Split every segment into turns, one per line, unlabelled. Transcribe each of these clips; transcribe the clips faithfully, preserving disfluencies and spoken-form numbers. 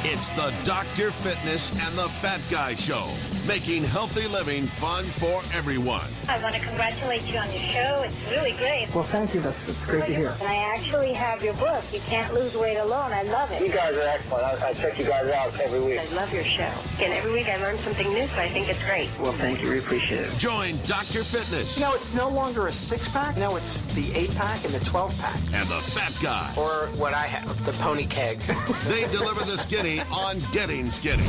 It's the Doctor Fitness and the Fat Guy Show, making healthy living fun for everyone.
I want to congratulate you on your show. It's really great.
Well, thank you. That's, that's great to hear.
And I actually have your book, You Can't Lose Weight Alone. I love it.
You guys are excellent. I, I check you guys out every week.
I love your show. And every week I learn something new, so I think it's great.
Well, thank you. We appreciate it.
Join Doctor Fitness.
You know, it's no longer a six-pack. No, it's the eight-pack and the twelve-pack.
And the Fat Guy.
Or what I have, the pony keg.
They deliver the skinny on Getting Skinny.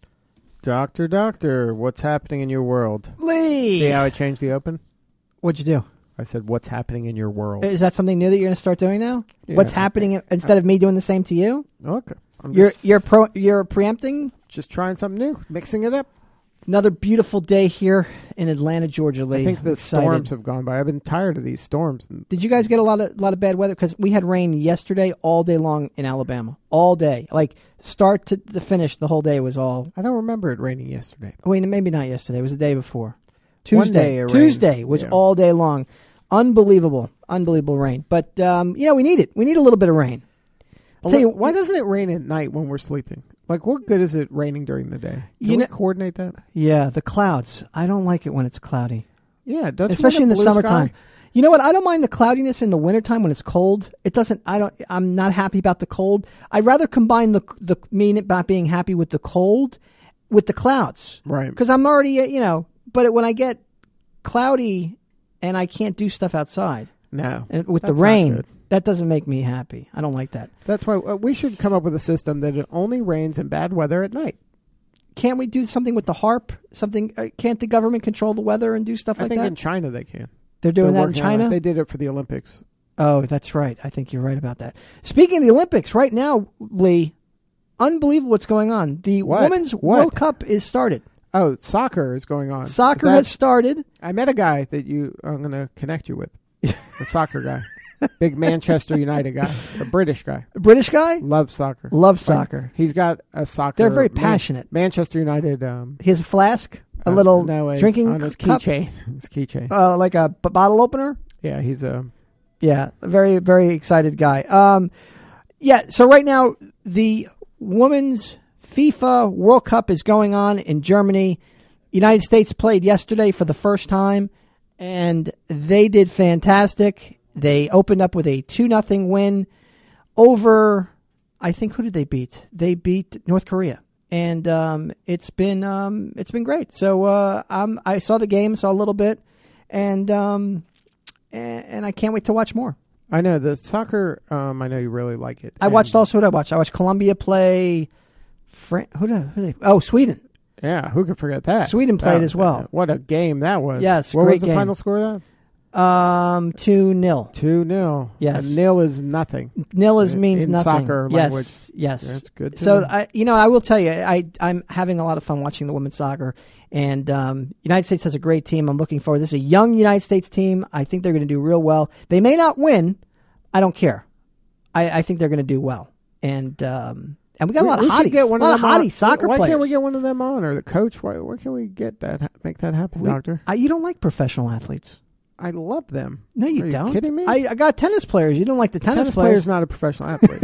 Doctor, doctor, what's happening in your world?
Lee!
See how I changed the open?
What'd you do?
I said, what's happening in your world?
Is that something new that you're going to start doing now?
Yeah.
What's happening instead of me doing the same to you?
Okay. I'm
You're
just,
you're pro, you're preempting?
just trying something new, mixing it up.
Another beautiful day here in Atlanta, Georgia, Lee.
I think the
I'm excited.
storms have gone by. I've been tired of these storms.
Did you guys get a lot of lot of bad weather? Because we had rain yesterday all day long in Alabama. All day. Like, start to the finish, the whole day was all...
I don't remember it raining yesterday.
Wait, maybe not yesterday. It was the day before.
One
Tuesday.
day it rained.
Tuesday was
Yeah.
all day long. Unbelievable. Unbelievable rain. But, um, you know, we need it. We need a little bit of rain. I'll tell you,
Why doesn't it rain at night when we're sleeping? Like, what good is it raining during the day? Can
You
we
know-
coordinate that?
Yeah, the clouds. I don't like it when it's cloudy.
Yeah, don't
Especially
you
in
want
the
a blue
summertime.
sky?
You know what? I don't mind the cloudiness in the wintertime when it's cold. It doesn't. I don't. I'm not happy about the cold. I'd rather combine the the mean about being happy with the cold with the clouds,
Right.
because I'm already, uh, you know. But when I get cloudy and I can't do stuff outside,
No.
and with
That's
the
not
rain,
good.
that doesn't make me happy. I don't like that.
That's why uh, we should come up with a system that it only rains in bad weather at night.
Can't we do something with the HARP? Something? Uh, can't the government control the weather and do stuff
I
like
think
that?
in China they can.
They're doing
They're
that in
working on it.
China.
They did it for the Olympics.
Oh, that's right. I think you're right about that. Speaking of the Olympics, right now, Lee, unbelievable what's going on. The
What?
Women's
What?
World Cup is started.
Oh, soccer is going on.
Soccer
Is that-
has started.
I met a guy that you I'm going to connect you with. A soccer guy. Big Manchester United guy. A British guy.
A British guy?
Loves soccer.
Loves
Like,
soccer.
he's got a soccer.
They're very
Man-
passionate.
Manchester United. Um,
He has a flask, a
uh,
little
no, a-
drinking
on his
cup,
keychain. His keychain.
uh, like a b- bottle opener.
Yeah, he's a.
Yeah, a very, very excited guy. Um, yeah, so right now, the Women's FIFA World Cup is going on in Germany. United States played yesterday for the first time, and they did fantastic. They opened up with a two nothing win over, I think, who did they beat? They beat North Korea. And um, it's been um, it's been great. So uh, um, I saw the game, saw a little bit, and um, and, and I can't wait to watch more.
I know the soccer. Um, I know you really like it.
I
And-
watched also what I watched. I watched Colombia play. Fran- who did, who did they? Oh, Sweden.
Yeah, who could forget that?
Sweden played
That-
as well.
What a game that was!
Yes,
what
great
was the
game.
final score of that?
Um, two nil.
Two nil.
Yes.
And nil is nothing.
Nil is
In-
means
in
nothing.
soccer
yes,
language.
yes.
That's good to
So
know.
I, you know, I will tell you, I I'm having a lot of fun watching the women's soccer, and um, United States has a great team. I'm looking forward. This is a young United States team. I think they're going to do real well. They may not win. I don't care. I, I think they're going to do well, and um, and we got a lot of
We- we should
hotties.
get one
a lot
of
of
them on-
hottie soccer
why
players.
can't we get one of them on, or the coach? Why, where can we get that? Make that happen,
We-
Doctor?
I, you don't like professional athletes.
I love them.
No, you
Are you
don't.
kidding me?
I, I got tennis players. You don't like the tennis,
tennis
players.
player's not a professional athlete.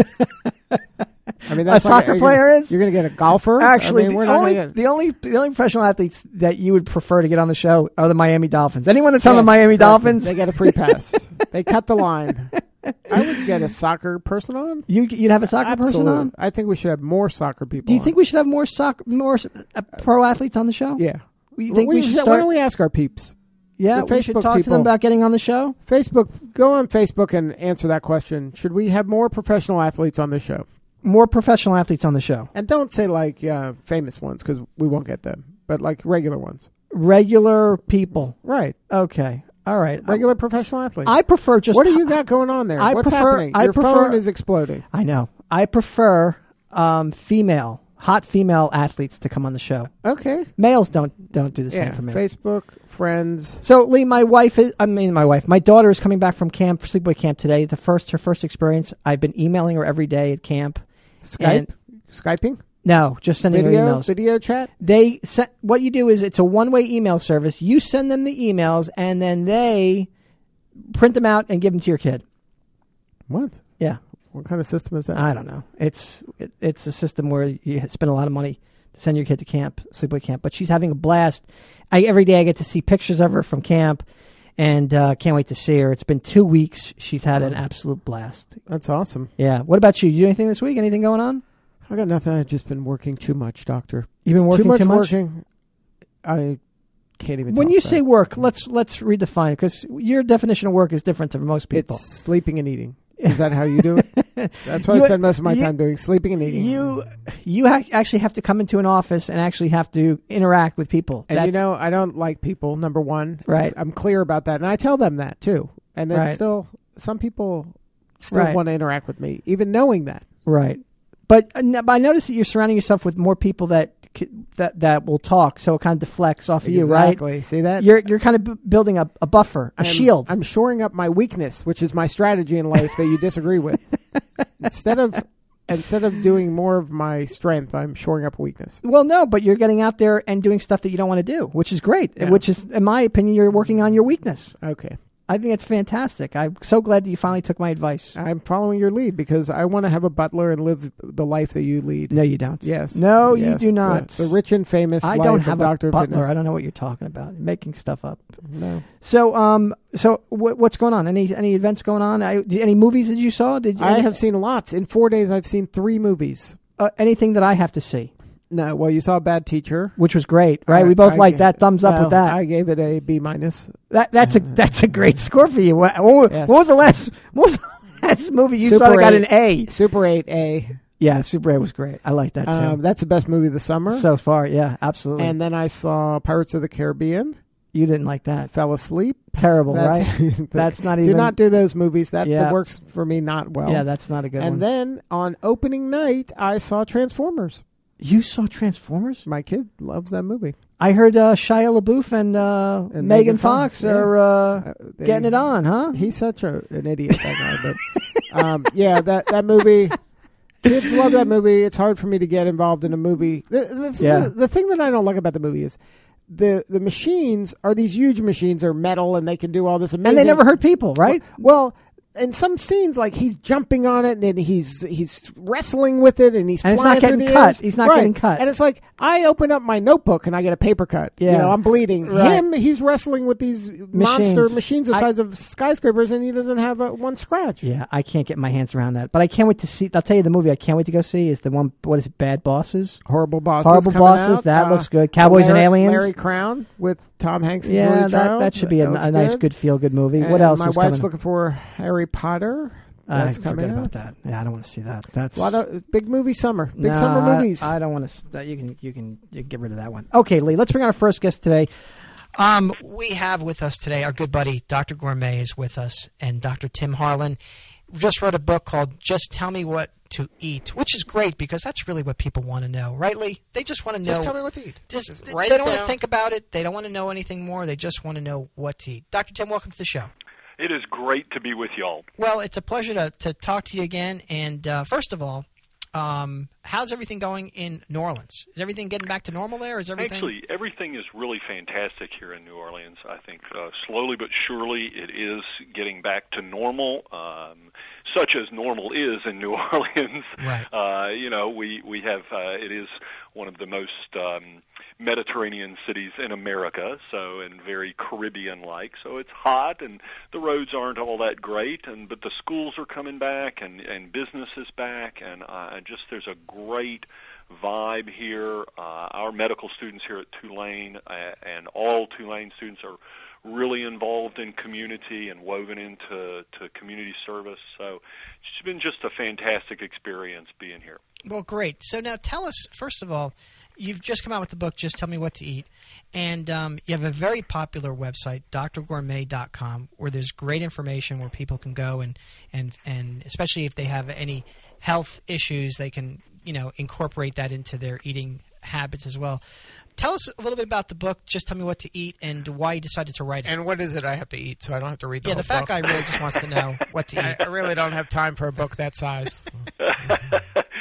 I mean,
A
that's like
soccer
you're
player
gonna,
is?
You're going to get a golfer.
Actually,
I mean, we're
the,
not
only,
gonna get,
the only the only professional athletes that you would prefer to get on the show are the Miami Dolphins. Anyone that's on the
Yes,
Miami
exactly.
Dolphins,
They get a free pass. They cut the line. I would get a soccer person on.
you you'd have a soccer
Absolutely.
person on.
I think we should have more soccer people.
Do you
on.
think we should have more soccer, more uh, pro athletes on the show?
Yeah.
You think
we
we should
should-
start?
Why don't we ask our peeps?
yeah,
the
we should
Facebook
talk to them
people?
about getting on the show.
Facebook, go on Facebook and answer that question. Should we have more professional athletes on the show?
More professional athletes on the show.
And don't say like uh, famous ones because we won't get them, but like regular ones.
Regular people.
Right.
Okay. All right.
Regular professional athletes.
I prefer just.
what do you got going on there?
I
What's
prefer-
happening?
I
Your
prefer-
phone is exploding.
I know. I prefer um, female, hot female athletes to come on the show.
Okay.
Males don't don't do the same
Yeah.
for me.
Facebook, friends.
So, Lee, my wife is, I mean, my wife, my daughter is coming back from camp, sleepaway camp today. The first, her first experience. I've been emailing her every day at camp.
Skype?
And-
Skyping?
No, just sending
Video?
her emails.
Video chat?
They se- what you do is it's a one-way email service. You send them the emails, and then they print them out and give them to your kid.
What?
Yeah.
What kind of system is that?
I don't know. It's it, it's a system where you spend a lot of money to send your kid to camp, sleepaway camp. But she's having a blast. I, every day I get to see pictures of her from camp, and uh, can't wait to see her. It's been two weeks. She's had an absolute blast.
That's awesome.
Yeah. What about you? Did you do anything this week? Anything going on?
I got nothing. I've just been working too much, doctor.
You've been working
too much.
Too much?
Working. I can't even.
When
talk
you
about
say
it.
work, let's let's redefine it, because your definition of work is different to most people.
It's sleeping and eating. Is that how you do it? That's what
You-
I spend most of my
you-
time doing, sleeping and eating.
You you ha- actually have to come into an office and actually have to interact with people.
and
That's,
you know, I don't like people, number one.
Right.
I'm clear about that. And I tell them that, too. And then
Right.
still, some people still
Right.
want to interact with me, even knowing that.
right. But, uh, n- but I notice that you're surrounding yourself with more people that c- that that will talk, so it kind of deflects off of you, right?
Exactly. See that?
You're you're kind of b- building a, a buffer, a
I'm-
shield.
I'm shoring up my weakness, which is my strategy in life that you disagree with. Instead of instead of doing more of my strength, I'm shoring up a weakness.
Well, no, but you're getting out there and doing stuff that you don't want to do, which is great.
Yeah.
Which is, in my opinion, you're working on your weakness.
Okay.
I think it's fantastic. I'm so glad that you finally took my advice.
I'm following your lead because I want to have a butler and live the life that you lead.
No, you don't.
Yes.
No, you
Yes.
do not.
The, the rich and famous
I
life
don't
of
have
Doctor
a butler.
Fitness.
I don't know what you're talking about. You're making stuff up.
No.
So, um, so what, what's going on? Any any events going on? I, did, any movies that you saw? Did you,
I
any,
have seen lots. In four days, I've seen three movies.
uh, anything that I have to see,
No, well, you saw Bad Teacher.
which was great, right?
I-
we both
I
like
ga-
that. Thumbs up
well,
with that.
I gave it a B minus.
that that's a that's a great score for you. What, what,
Yes.
what was the last? What was the last movie you saw
Super
that got
eight.
an A?
Super eight A.
Yeah, Super eight was great. I like that too.
Um, that's the best movie of the summer.
so far, yeah, absolutely.
and then I saw Pirates of the Caribbean.
you didn't like that?
Fell asleep.
Terrible,
That's,
right? That's not
do
even.
not do those movies. That,
Yeah.
that works for me not well.
yeah, that's not a good
and
one.
then on opening night, I saw Transformers.
You saw Transformers?
My kid loves that movie.
I heard uh, Shia LaBeouf and, uh,
And
Megan
Megan
Fox,
Fox, yeah.
are uh,
Uh, they-
getting it on, huh?
He's such a, an idiot, that guy. But um, yeah, that that movie. Kids love that movie. It's hard for me to get involved in a movie. The, the,
Yeah.
the, the thing that I don't like about the movie is the the machines are these huge machines. They're metal and they can do all this amazing.
And they never hurt people, right?
Well, in some scenes, like he's jumping on it and then he's he's wrestling with it and he's
And it's
flying
not getting
through the
cut.
airs.
He's not
Right.
getting cut.
And it's like I open up my notebook and I get a paper cut.
Yeah.
You know, I'm bleeding.
Right.
Him, he's wrestling with these monster machines the
I-
size of skyscrapers, and he doesn't have a, one scratch.
Yeah, I can't get my hands around that. But I can't wait to see. I'll tell you the movie I can't wait to go see is the one, what is it, Bad Bosses?
Horrible Bosses.
Horrible
coming
Bosses,
out.
that
Uh,
looks good. Cowboys and
Larry,
Aliens.
Larry Crown with Tom Hanks. And
Yeah,
Julia
that,
Child.
that should be a,
looks
a nice, good feel-good movie.
And
what else
My
is
wife's
coming?
looking for Harry Potter.
I
That's coming
forget
out.
about that. Yeah, I don't want to see that. That's
A lot of big movie summer. Big
No,
summer
I-
movies.
I, don't want to. You can, you can, you can get rid of that one. Okay, Lee. Let's bring on our first guest today. Um, we have with us today our good buddy Doctor Gourmet is with us, and Doctor Tim Harlan just wrote a book called "Just Tell Me What to Eat," which is great because that's really what people want to know, right, Lee? They just want to know.
Just tell me what to eat.
Just,
Just
they
write
they
it
don't want to
down.
think about it. They don't want to know anything more. They just want to know what to eat. Doctor Tim, welcome to the show.
It is great to be with y'all.
Well, it's a pleasure to, to talk to you again. And uh, first of all, um, how's everything going in New Orleans? Is everything getting back to normal there? Is everything?
Actually, everything is really fantastic here in New Orleans. I think uh, slowly but surely it is getting back to normal, um, such as normal is in New Orleans.
Right.
Uh, you know, we, we have, uh, it is one of the most um, Mediterranean cities in America, so, and very Caribbean-like. So it's hot, and the roads aren't all that great, and but the schools are coming back, and, and business is back, and uh, just there's a great vibe here. Uh, our medical students here at Tulane uh, and all Tulane students are really involved in community and woven into to community service. So it's been just a fantastic experience being here.
Well, great. So now tell us, first of all, you've just come out with the book, Just Tell Me What to Eat. And um, you have a very popular website, D R gourmet dot com, where there's great information where people can go and, and, and especially if they have any health issues, they can, you know, incorporate that into their eating habits as well. Tell us a little bit about the book, Just Tell Me What to Eat, and why you decided to write it.
And what is it I have to eat so I don't have to read the
yeah,
whole
the fat
book?
guy really just wants to know what to
I,
eat.
I really don't have time for a book that size.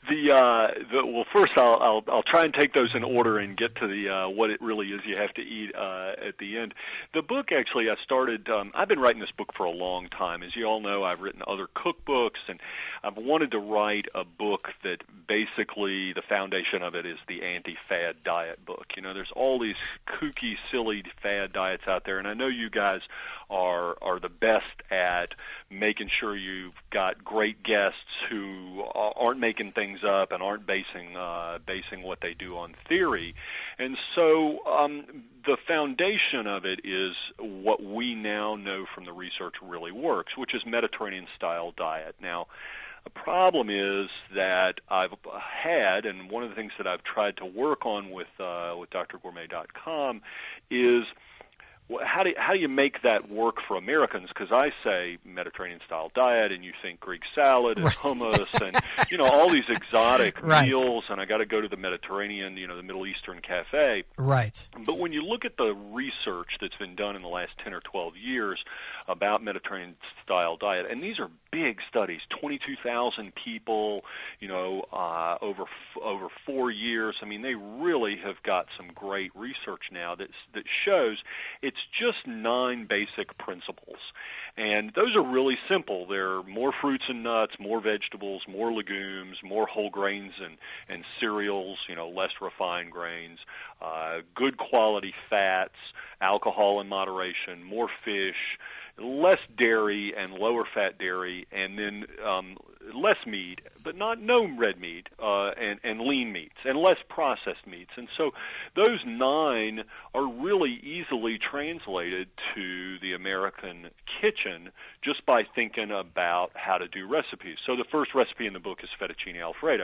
the, uh, the well, first I'll, I'll I'll try and take those in order and get to the uh, what it really is you have to eat uh, at the end. The book actually I started. Um, I've been writing this book for a long time. As you all know, I've written other cookbooks, and I've wanted to write a book that basically the foundation of it is the anti-fad diet book. You know, there's all these kooky, silly fad diets out there, and I know you guys are are the best at making sure you've got great guests who aren't making things up and aren't basing uh, basing what they do on theory. And so um, the foundation of it is what we now know from the research really works, which is Mediterranean-style diet. Now, the problem is that I've had, and one of the things that I've tried to work on with uh, with D R gourmet dot com is how do how do you make that work for Americans? Because I say Mediterranean-style diet, and you think Greek salad and hummus, and you know all these exotic
right.
meals, and I got to go to the Mediterranean, you know, the Middle Eastern cafe.
Right.
But when you look at the research that's been done in the last ten or twelve years about Mediterranean-style diet, and these are big studies, twenty-two thousand people, you know, uh, over f- over four years. I mean, they really have got some great research now that that shows it's just nine basic principles. And those are really simple. They're more fruits and nuts, more vegetables, more legumes, more whole grains and, and cereals, you know, less refined grains, uh, good quality fats, alcohol in moderation, more fish, less dairy and lower fat dairy, and then um, less meat, but not no red meat, uh, and, and lean meats, and less processed meats. And so those nine are really easily translated to the American kitchen just by thinking about how to do recipes. So the first recipe in the book is fettuccine Alfredo.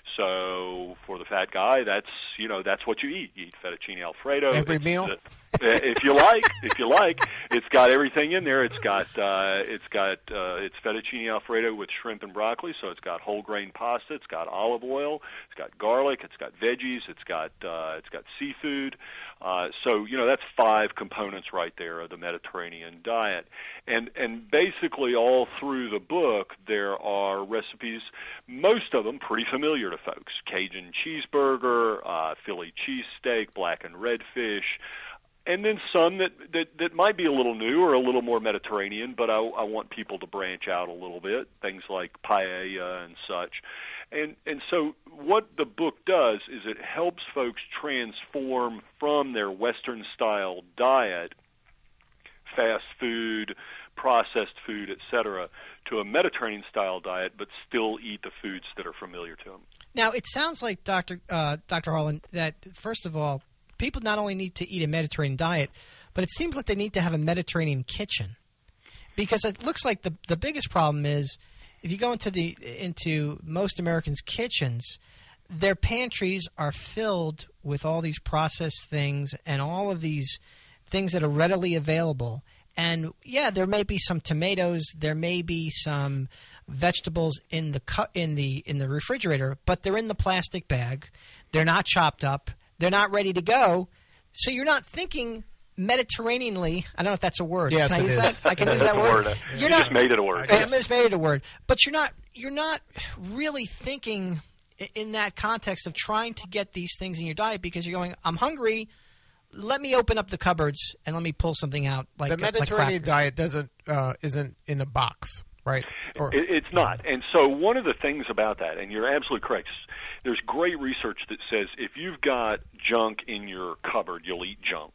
So for the fat guy, that's, you know, that's what you eat. You eat fettuccine Alfredo.
Every
It's
meal?
The, if you like, if you like, it's got everything in there. It's got uh, it's got uh, it's fettuccine Alfredo with shrimp and broccoli. So it's got whole grain pasta. It's got olive oil. It's got garlic. It's got veggies. It's got uh, it's got seafood. Uh, so you know that's five components right there of the Mediterranean diet. And and basically all through the book there are recipes. Most of them pretty familiar to folks: Cajun cheeseburger, uh, Philly cheesesteak, black and red fish. And then some that, that, that might be a little new or a little more Mediterranean, but I, I want people to branch out a little bit, things like paella and such. And and so what the book does is it helps folks transform from their Western-style diet, fast food, processed food, et cetera, to a Mediterranean-style diet, but still eat the foods that are familiar to them.
Now, it sounds like, Doctor Uh, Doctor Harlan, that, first of all, people not only need to eat a Mediterranean diet, but it seems like they need to have a Mediterranean kitchen, because it looks like the the biggest problem is if you go into the into most Americans' kitchens, their pantries are filled with all these processed things and all of these things that are readily available. And yeah, there may be some tomatoes, there may be some vegetables in the cu- in the in the refrigerator, but they're in the plastic bag. They're not chopped up. They're not ready to go, so you're not thinking Mediterraneanly. I don't know if that's a word.
Yes,
Can I
it
use
is.
that? I can use
That's
that
a
word.
word.
You're
You
not,
just made it a word.
I just made it a word. But you're not. You're not really thinking in that context of trying to get these things in your diet because you're going, I'm hungry. Let me open up the cupboards and let me pull something out. Like
the Mediterranean
like
diet doesn't uh, isn't in a box, right? Or,
It, it's not. And so one of the things about that, and you're absolutely correct, there's great research that says if you've got junk in your cupboard, you'll eat junk.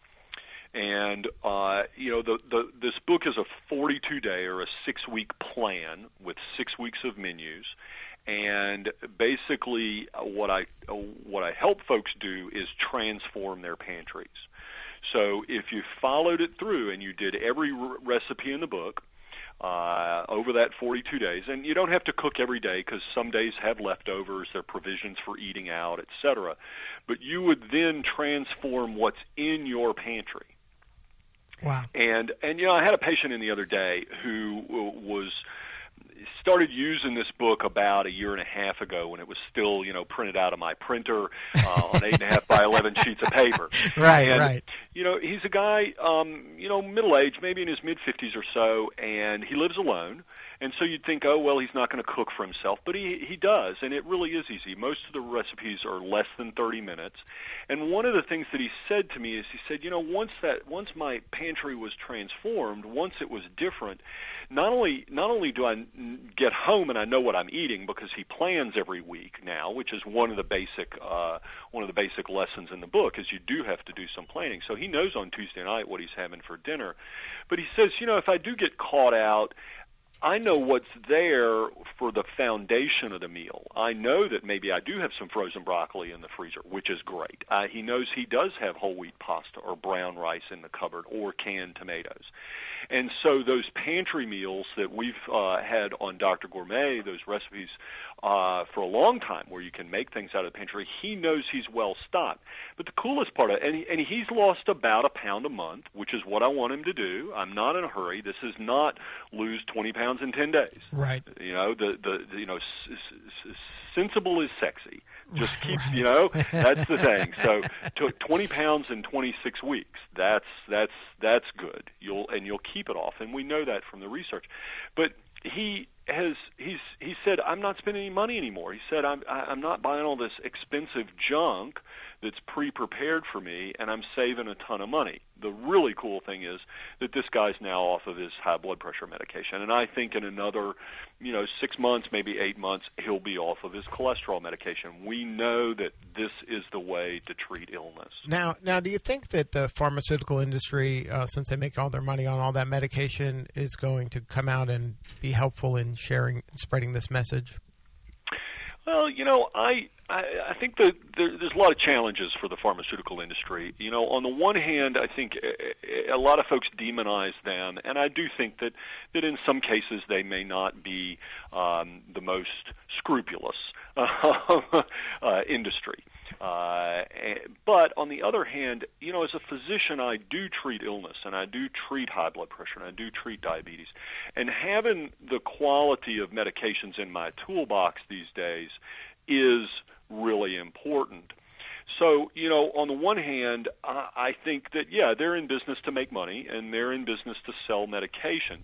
And, uh, you know, the, the, this book is a forty-two day or a six-week plan with six weeks of menus. And basically what I what I help folks do is transform their pantries. So if you followed it through and you did every r- recipe in the book, Uh, over that forty-two days, and you don't have to cook every day because some days have leftovers, there are provisions for eating out, et cetera. But you would then transform what's in your pantry.
Wow.
And, and you know, I had a patient in the other day who was started using this book about a year and a half ago when it was still, you know, printed out of my printer uh, on eight and a half by eleven sheets of paper.
Right,
and,
right.
You know, he's a guy, um, you know, middle-aged, maybe in his mid-fifties or so, and he lives alone. And so you'd think, oh, well, he's not going to cook for himself. But he, he does, and it really is easy. Most of the recipes are less than thirty minutes. And one of the things that he said to me is he said, you know, once that once my pantry was transformed, once it was different, not only not only do I get home and I know what I'm eating because he plans every week now, which is one of the basic uh, one of the basic lessons in the book is you do have to do some planning. So he knows on Tuesday night what he's having for dinner. But he says, you know, if I do get caught out, I know what's there for the foundation of the meal. I know that maybe I do have some frozen broccoli in the freezer, which is great. Uh, he knows he does have whole wheat pasta or brown rice in the cupboard or canned tomatoes. And so those pantry meals that we've uh, had on Doctor Gourmet, those recipes uh, for a long time where you can make things out of the pantry, he knows he's well stocked. But the coolest part of it, and, he, and he's lost about a pound a month, which is what I want him to do. I'm not in a hurry. This is not lose twenty pounds in ten days.
Right.
You know, the, the, the you know, s- s- sensible is sexy. Just keep, right. you know, that's the thing. So took twenty pounds in twenty-six weeks. That's that's that's good. You'll and you'll keep it off, and we know that from the research. But he has he's he said I'm not spending any money anymore. He said I'm I'm not buying all this expensive junk that's pre-prepared for me, and I'm saving a ton of money. The really cool thing is that this guy's now off of his high blood pressure medication, and I think in another, you know, six months, maybe eight months, he'll be off of his cholesterol medication. We know that this is the way to treat illness.
Now, now, do you think that the pharmaceutical industry, uh, since they make all their money on all that medication, is going to come out and be helpful in sharing and spreading this message?
Well, you know, I I, I think that there, there's a lot of challenges for the pharmaceutical industry. You know, on the one hand, I think a, a lot of folks demonize them, and I do think that, that in some cases they may not be um, the most scrupulous uh, uh, industry. Uh, but on the other hand, you know, as a physician, I do treat illness, and I do treat high blood pressure, and I do treat diabetes. And having the quality of medications in my toolbox these days is really important. So, you know, on the one hand, I, I think that, yeah, they're in business to make money, and they're in business to sell medications.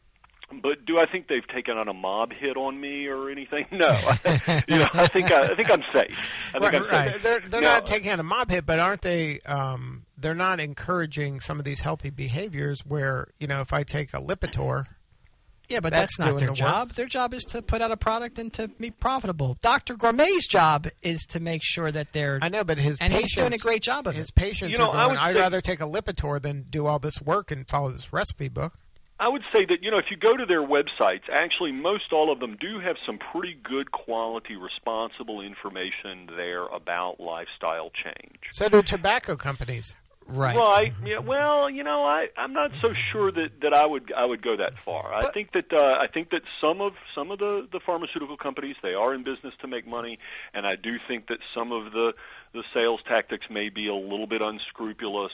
But do I think they've taken on a mob hit on me or anything? No. you know, I think I, I think I'm safe. I think
right,
I'm
right.
safe.
They're, they're
now,
not taking on a mob hit, but aren't they? Um, they're not encouraging some of these healthy behaviors. Where, you know, if I take a Lipitor,
yeah, but
that's,
that's not their
the
job.
Work.
Their job is to put out a product and to be profitable. Doctor Gourmet's job is to make sure that they're.
I know, but his
and
patients,
he's doing a great job of
his
it.
His patients
you know,
are going,
I
I'd
say,
rather take a Lipitor than do all this work and follow this recipe book.
I would say that, you know, if you go to their websites, actually most all of them do have some pretty good quality, responsible information there about lifestyle change.
So do tobacco companies.
Right.
Right. Yeah. Well, you know, I I'm not so sure that, that I would I would go that far. I
but,
think that uh, I think that some of some of the, the pharmaceutical companies, they are in business to make money, and I do think that some of the the sales tactics may be a little bit unscrupulous.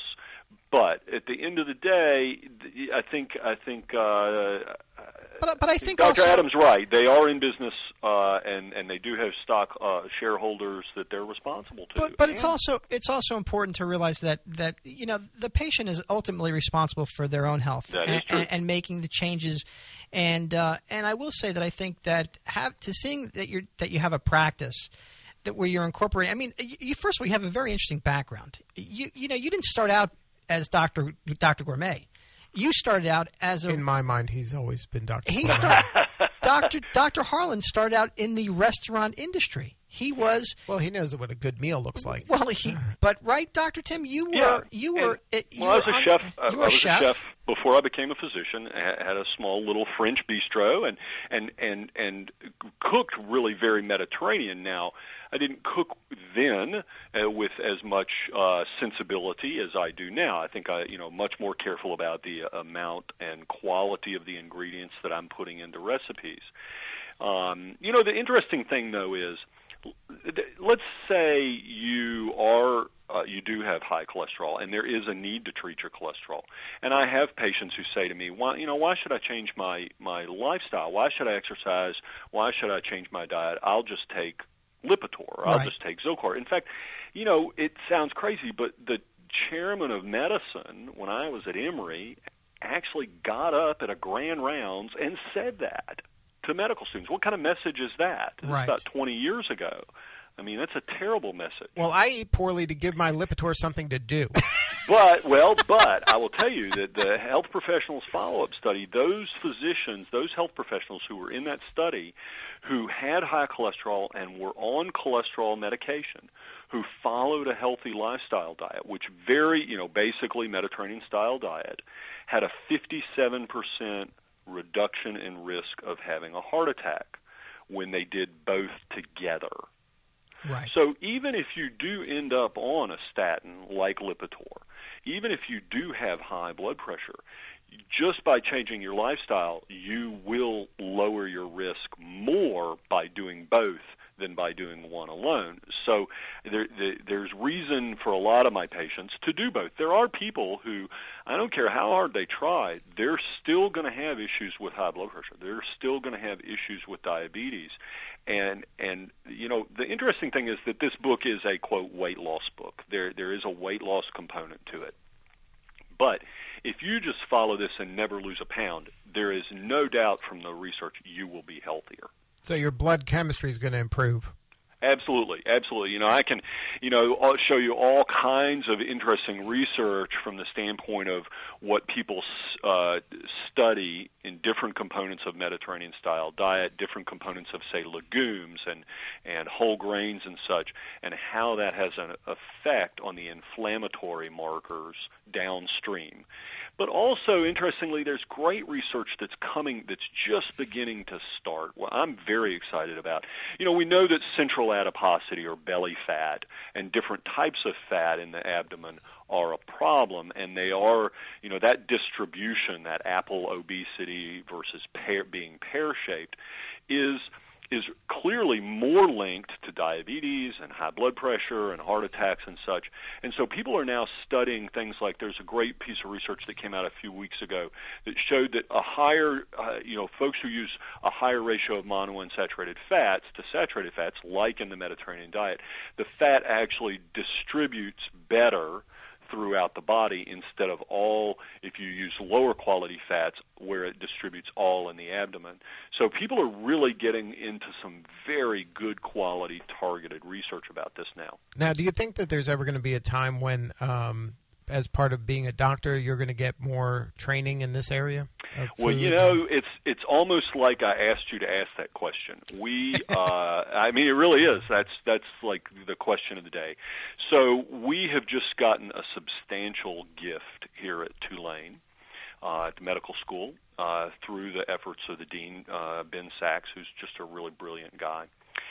But at the end of the day, I think I think. Uh,
but but I think
Doctor
also,
Adams right. They are in business, uh, and and they do have stock uh, shareholders that they're responsible to.
But but
and,
it's also it's also important to realize that that you know the patient is ultimately responsible for their own health
that
and,
is true.
and, and making the changes. And uh, and I will say that I think that have to seeing that you that you have a practice. That where you're incorporating. I mean, you, first of all, you have a very interesting background. You you know you didn't start out as Doctor Doctor Gourmet. You started out as a.
In my mind, he's always been Doctor
He
Gourmet.
started. Doctor Doctor Harlan started out in the restaurant industry. He was.
Well, he knows what a good meal looks like.
Well, he. But right, Doctor Tim, you were.
Yeah.
You were.
And,
you
well,
were
I was a
on,
chef.
You
I
were
was
a chef.
a chef before I became a physician. I had a small little French bistro and and and and cooked really very Mediterranean. Now, I didn't cook then uh, with as much uh, sensibility as I do now. I think I, you know, much more careful about the amount and quality of the ingredients that I'm putting into recipes. Um, you know, the interesting thing though is, let's say you are uh, you do have high cholesterol, and there is a need to treat your cholesterol. And I have patients who say to me, "Why, you know, why should I change my my lifestyle? Why should I exercise? Why should I change my diet? I'll just take Lipitor. I'll
Right.
just take Zocor." In fact, you know, it sounds crazy, but the chairman of medicine, when I was at Emory, actually got up at a grand rounds and said that. to medical students. What kind of message is that? This
Right.
is about twenty years ago. I mean, that's a terrible message.
Well, I eat poorly to give my Lipitor something to do.
But, well, but I will tell you that the health professionals follow-up study, those physicians, those health professionals who were in that study who had high cholesterol and were on cholesterol medication, who followed a healthy lifestyle diet, which very, you know, basically Mediterranean-style diet, had a fifty-seven percent reduction in risk of having a heart attack when they did both together.
Right.
So even if you do end up on a statin like Lipitor, even if you do have high blood pressure, just by changing your lifestyle, you will lower your risk more by doing both than by doing one alone. So there, there, there's reason for a lot of my patients to do both. There are people who, I don't care how hard they try, they're still going to have issues with high blood pressure. They're still going to have issues with diabetes. And, and you know, the interesting thing is that this book is a, quote, weight loss book. There, there is a weight loss component to it. But if you just follow this and never lose a pound, there is no doubt from the research you will be healthier.
So your blood chemistry is going to improve.
Absolutely, absolutely. You know, I can, you know, I'll show you all kinds of interesting research from the standpoint of what people uh, study in different components of Mediterranean-style diet, different components of, say, legumes and, and whole grains and such, and how that has an effect on the inflammatory markers downstream. But also, interestingly, there's great research that's coming that's just beginning to start. Well, I'm very excited about. You know, we know that central adiposity or belly fat and different types of fat in the abdomen are a problem, and they are, you know, that distribution, that apple obesity versus pear, being pear-shaped, is is clearly more linked to diabetes and high blood pressure and heart attacks and such. And so people are now studying things like, there's a great piece of research that came out a few weeks ago that showed that a higher, uh, you know, folks who use a higher ratio of monounsaturated fats to saturated fats, like in the Mediterranean diet, the fat actually distributes better throughout the body instead of all, if you use lower quality fats, where it distributes all in the abdomen. So people are really getting into some very good quality targeted research about this now.
Now, do you think that there's ever going to be a time when, um, as part of being a doctor, you're going to get more training in this area?
Well, you know, it's it's almost like I asked you to ask that question. We, uh, I mean, it really is. That's that's like the question of the day. So we have just gotten a substantial gift here at Tulane, uh, at the medical school, uh, through the efforts of the dean, uh, Ben Sachs, who's just a really brilliant guy.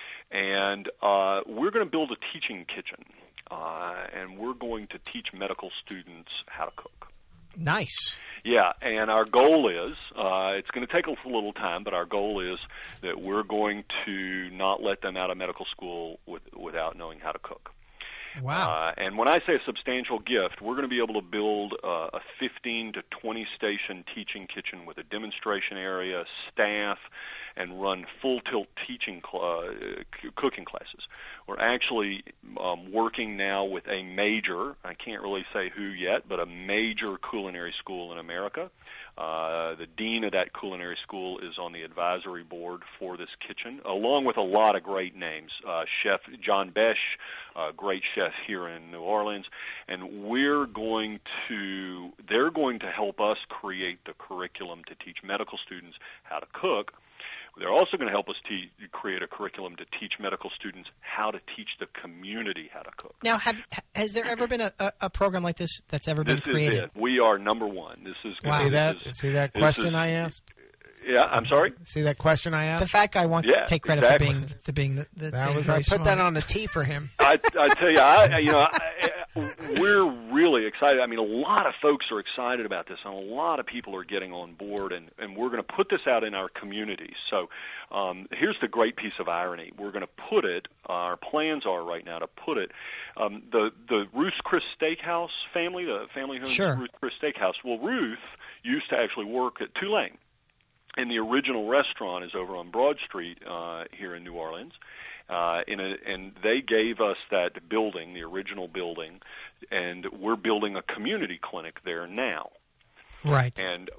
And uh, we're going to build a teaching kitchen, uh, and we're going to teach medical students how to cook.
Nice.
Yeah, and our goal is, uh, it's going to take a little time, but our goal is that we're going to not let them out of medical school with, without knowing how to cook.
Wow.
Uh, and when I say a substantial gift, we're going to be able to build uh, a fifteen to twenty station teaching kitchen with a demonstration area, staff, and run full-tilt teaching cl- uh, c- cooking classes. We're actually um, working now with a major, I can't really say who yet, but a major culinary school in America. Uh, the dean of that culinary school is on the advisory board for this kitchen, along with a lot of great names. Uh, Chef John Besh, uh, great chef here in New Orleans, and we're going to, they're going to help us create the curriculum to teach medical students how to cook. They're also going to help us te- create a curriculum to teach medical students how to teach the community how to cook.
Now, have, has there ever been a, a, a program like this that's ever been
this
created?
Is it. We are number one. This is
Wow.
this
See that?
is,
See that question
is,
I asked?
Yeah, I'm sorry?
See that question I asked?
The fat guy wants
Yeah,
to take credit
exactly.
for being for being the, the
That
being
was
very
I put
smart.
that on the T for him.
I, I tell you, I, you know, I, we're really excited. I mean, a lot of folks are excited about this, and a lot of people are getting on board, and, and we're going to put this out in our community. So um, here's the great piece of irony. We're going to put it, our plans are right now to put it, um, the, the Ruth's Chris Steakhouse family, the family who owns
Sure.
Ruth's Chris Steakhouse. Well, Ruth used to actually work at Tulane. And the original restaurant is over on Broad Street uh, here in New Orleans. Uh, in a, and they gave us that building, the original building, and we're building a community clinic there now.
Right.
And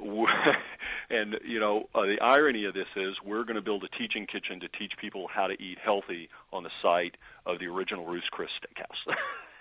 and you know uh, the irony of this is we're going to build a teaching kitchen to teach people how to eat healthy on the site of the original Ruth's Chris Steakhouse.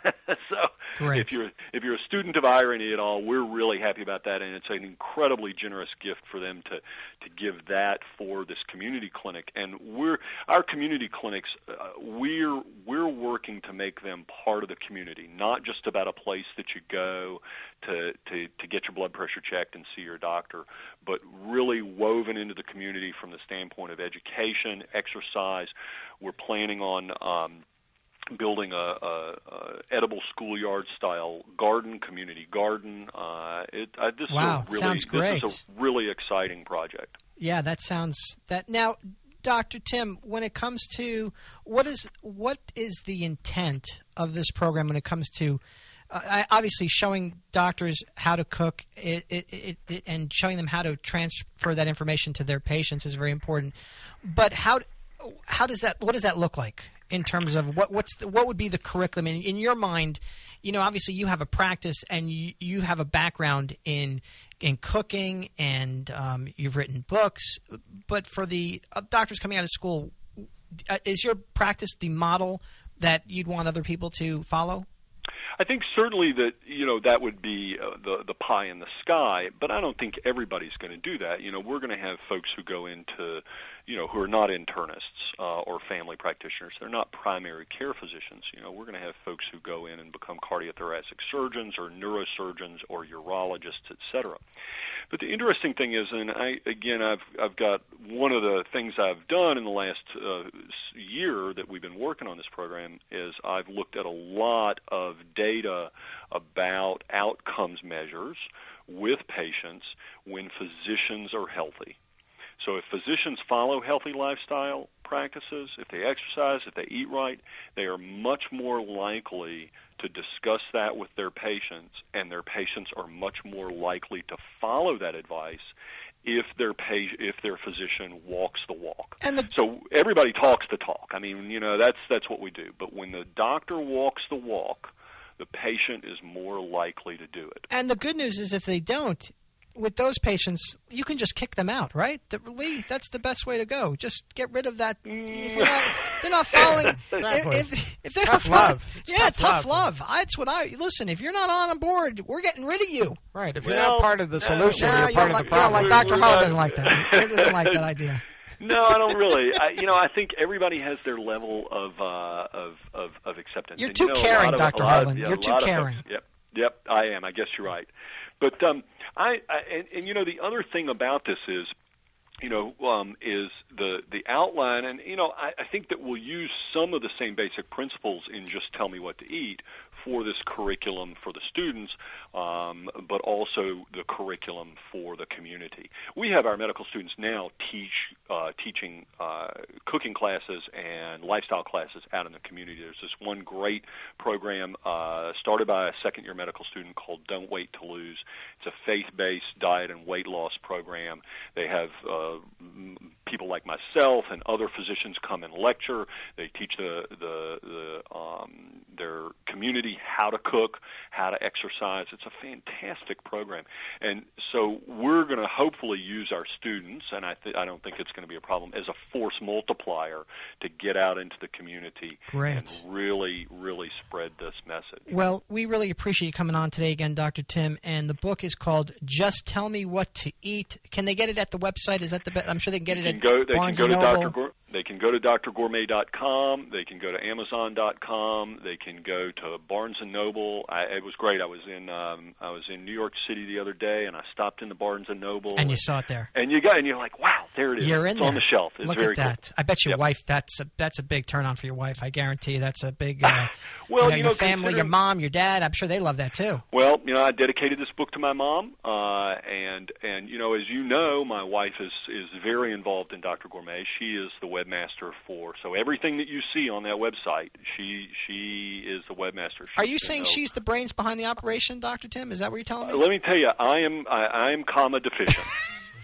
So
Great.
if you're if you're a student of irony at all, we're really happy about that, and it's an incredibly generous gift for them to to give that for this community clinic. And we're our community clinics, uh, we're we're working to make them part of the community, not just about a place that you go to to to get your blood pressure checked and see your doctor, but really woven into the community from the standpoint of education, exercise. We're planning on um, building a, a, a edible schoolyard style garden, community garden. Uh, it, uh, this
wow,
is a really,
sounds great.
This is a really exciting project.
Yeah, that sounds that now. Doctor Tim, when it comes to what is what is the intent of this program when it comes to uh, obviously showing doctors how to cook it, it, it, it, and showing them how to transfer that information to their patients is very important. But how how does that what does that look like in terms of what what's the, what would be the curriculum in, in your mind? You know, obviously you have a practice and you, you have a background in in cooking and um, you've written books. But for the uh, doctors coming out of school, uh, is your practice the model that you'd want other people to follow?
I think certainly that, you know, that would be uh, the the pie in the sky, but I don't think everybody's going to do that. You know, we're going to have folks who go into, you know, who are not internists uh, or family practitioners. They're not primary care physicians. You know, we're going to have folks who go in and become cardiothoracic surgeons or neurosurgeons or urologists, et cetera. But the interesting thing is, and I again, I've I've got one of the things I've done in the last uh, year that we've been working on this program is I've looked at a lot of data about outcomes measures with patients when physicians are healthy. So if physicians follow healthy lifestyle practices, if they exercise, if they eat right, they are much more likely to discuss that with their patients, and their patients are much more likely to follow that advice if their pa- if their physician walks the walk.
And the-
so everybody talks the talk. I mean, you know, that's that's what we do. But when the doctor walks the walk, the patient is more likely to do it.
And the good news is if they don't, with those patients, you can just kick them out, right? The, Lee, that's the best way to go. Just get rid of that. If you're not, they're not following.
Exactly.
if, if they're
Tough
not following,
love. It's
yeah,
tough
tough
love.
love. That's what I listen. If you're not on board, we're getting rid of you.
Right. If you're
Well,
not part of the solution,
No,
you're
you
part
don't
of
like,
the
you don't
problem.
like Doctor
We're
Hall
not-
doesn't like that. He doesn't like that idea.
No, I don't really. I, you know, I think everybody has their level of uh, of, of of acceptance.
You're
And,
too
you know, a
caring,
lot of-
Doctor
a lot of-
Harlan.
yeah,
You're
a
too
lot of
caring.
folks- Yep, yep, I am. I guess you're right. But um, I, I and, and you know, the other thing about this is, you know, um, is the the outline, and you know, I, I think that we'll use some of the same basic principles in Just Tell Me What to Eat for this curriculum for the students, um, but also the curriculum for the community. We have our medical students now teach uh, teaching uh, cooking classes and lifestyle classes out in the community. There's this one great program uh, started by a second-year medical student called Don't Wait to Lose. It's a faith-based diet and weight loss program. They have uh, people like myself and other physicians come and lecture. They teach the the, the um, their community how to cook, how to exercise. It's a fantastic program, and so we're going to hopefully use our students, and I th- I don't think it's going to be a problem, as a force multiplier to get out into the community
Great.
and really really spread this message.
Well, we really appreciate you coming on today again, Doctor Tim. And the book is called Just Tell Me What to Eat. Can they get it at the website? Is that the best? I'm sure they can get it
They
at
can go, they
Barnes
can go
and
to
Noble.
Doctor Gour- They can go to D R gourmet dot com. They can go to Amazon dot com. They can go to Barnes and Noble. I, it was great. I was in um, I was in New York City the other day, and I stopped in the Barnes and Noble.
And you saw it there.
And you got, and you're like, wow, there it is.
You're in
it's
there.
on the shelf. It's
Look
very
at that.
cool.
I bet your
Yep.
wife, that's a, that's a big turn on for your wife. I guarantee you that's a big, uh,
Well,
you know,
you
your
know,
family, your
considering-
mom, your dad, I'm sure they love that too.
Well, you know, I dedicated this book to my mom, uh, and and you know, as you know, my wife is is very involved in Doctor Gourmet. She is the webmaster for so everything that you see on that website, she she is the webmaster.
Are
She's
you
been,
saying
uh,
she's the brains behind the operation, Doctor Tim? Is that what you're telling me?
Let me tell you, I am I, I am comma deficient.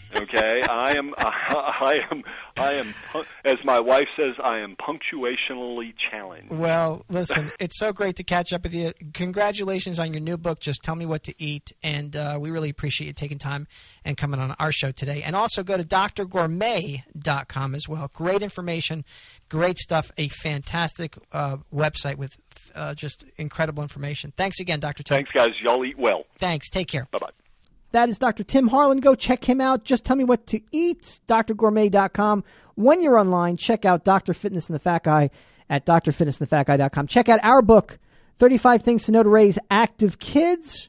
Okay, I am, I am, I am, as my wife says, I am punctuationally challenged.
Well, listen, it's so great to catch up with you. Congratulations on your new book, Just Tell Me What to Eat, and uh, we really appreciate you taking time and coming on our show today. And also go to D R gourmet dot com as well. Great information, great stuff, a fantastic uh, website with uh, just incredible information. Thanks again, Doctor Tim.
Thanks, guys. Y'all eat well.
Thanks. Take care.
Bye-bye.
That is Doctor Tim Harlan. Go check him out. Just tell me what to eat. D R gourmet dot com. When you're online, check out Doctor Fitness and the Fat Guy at D R fitness and the fat guy dot com. Check out our book, thirty-five Things to Know to Raise Active Kids.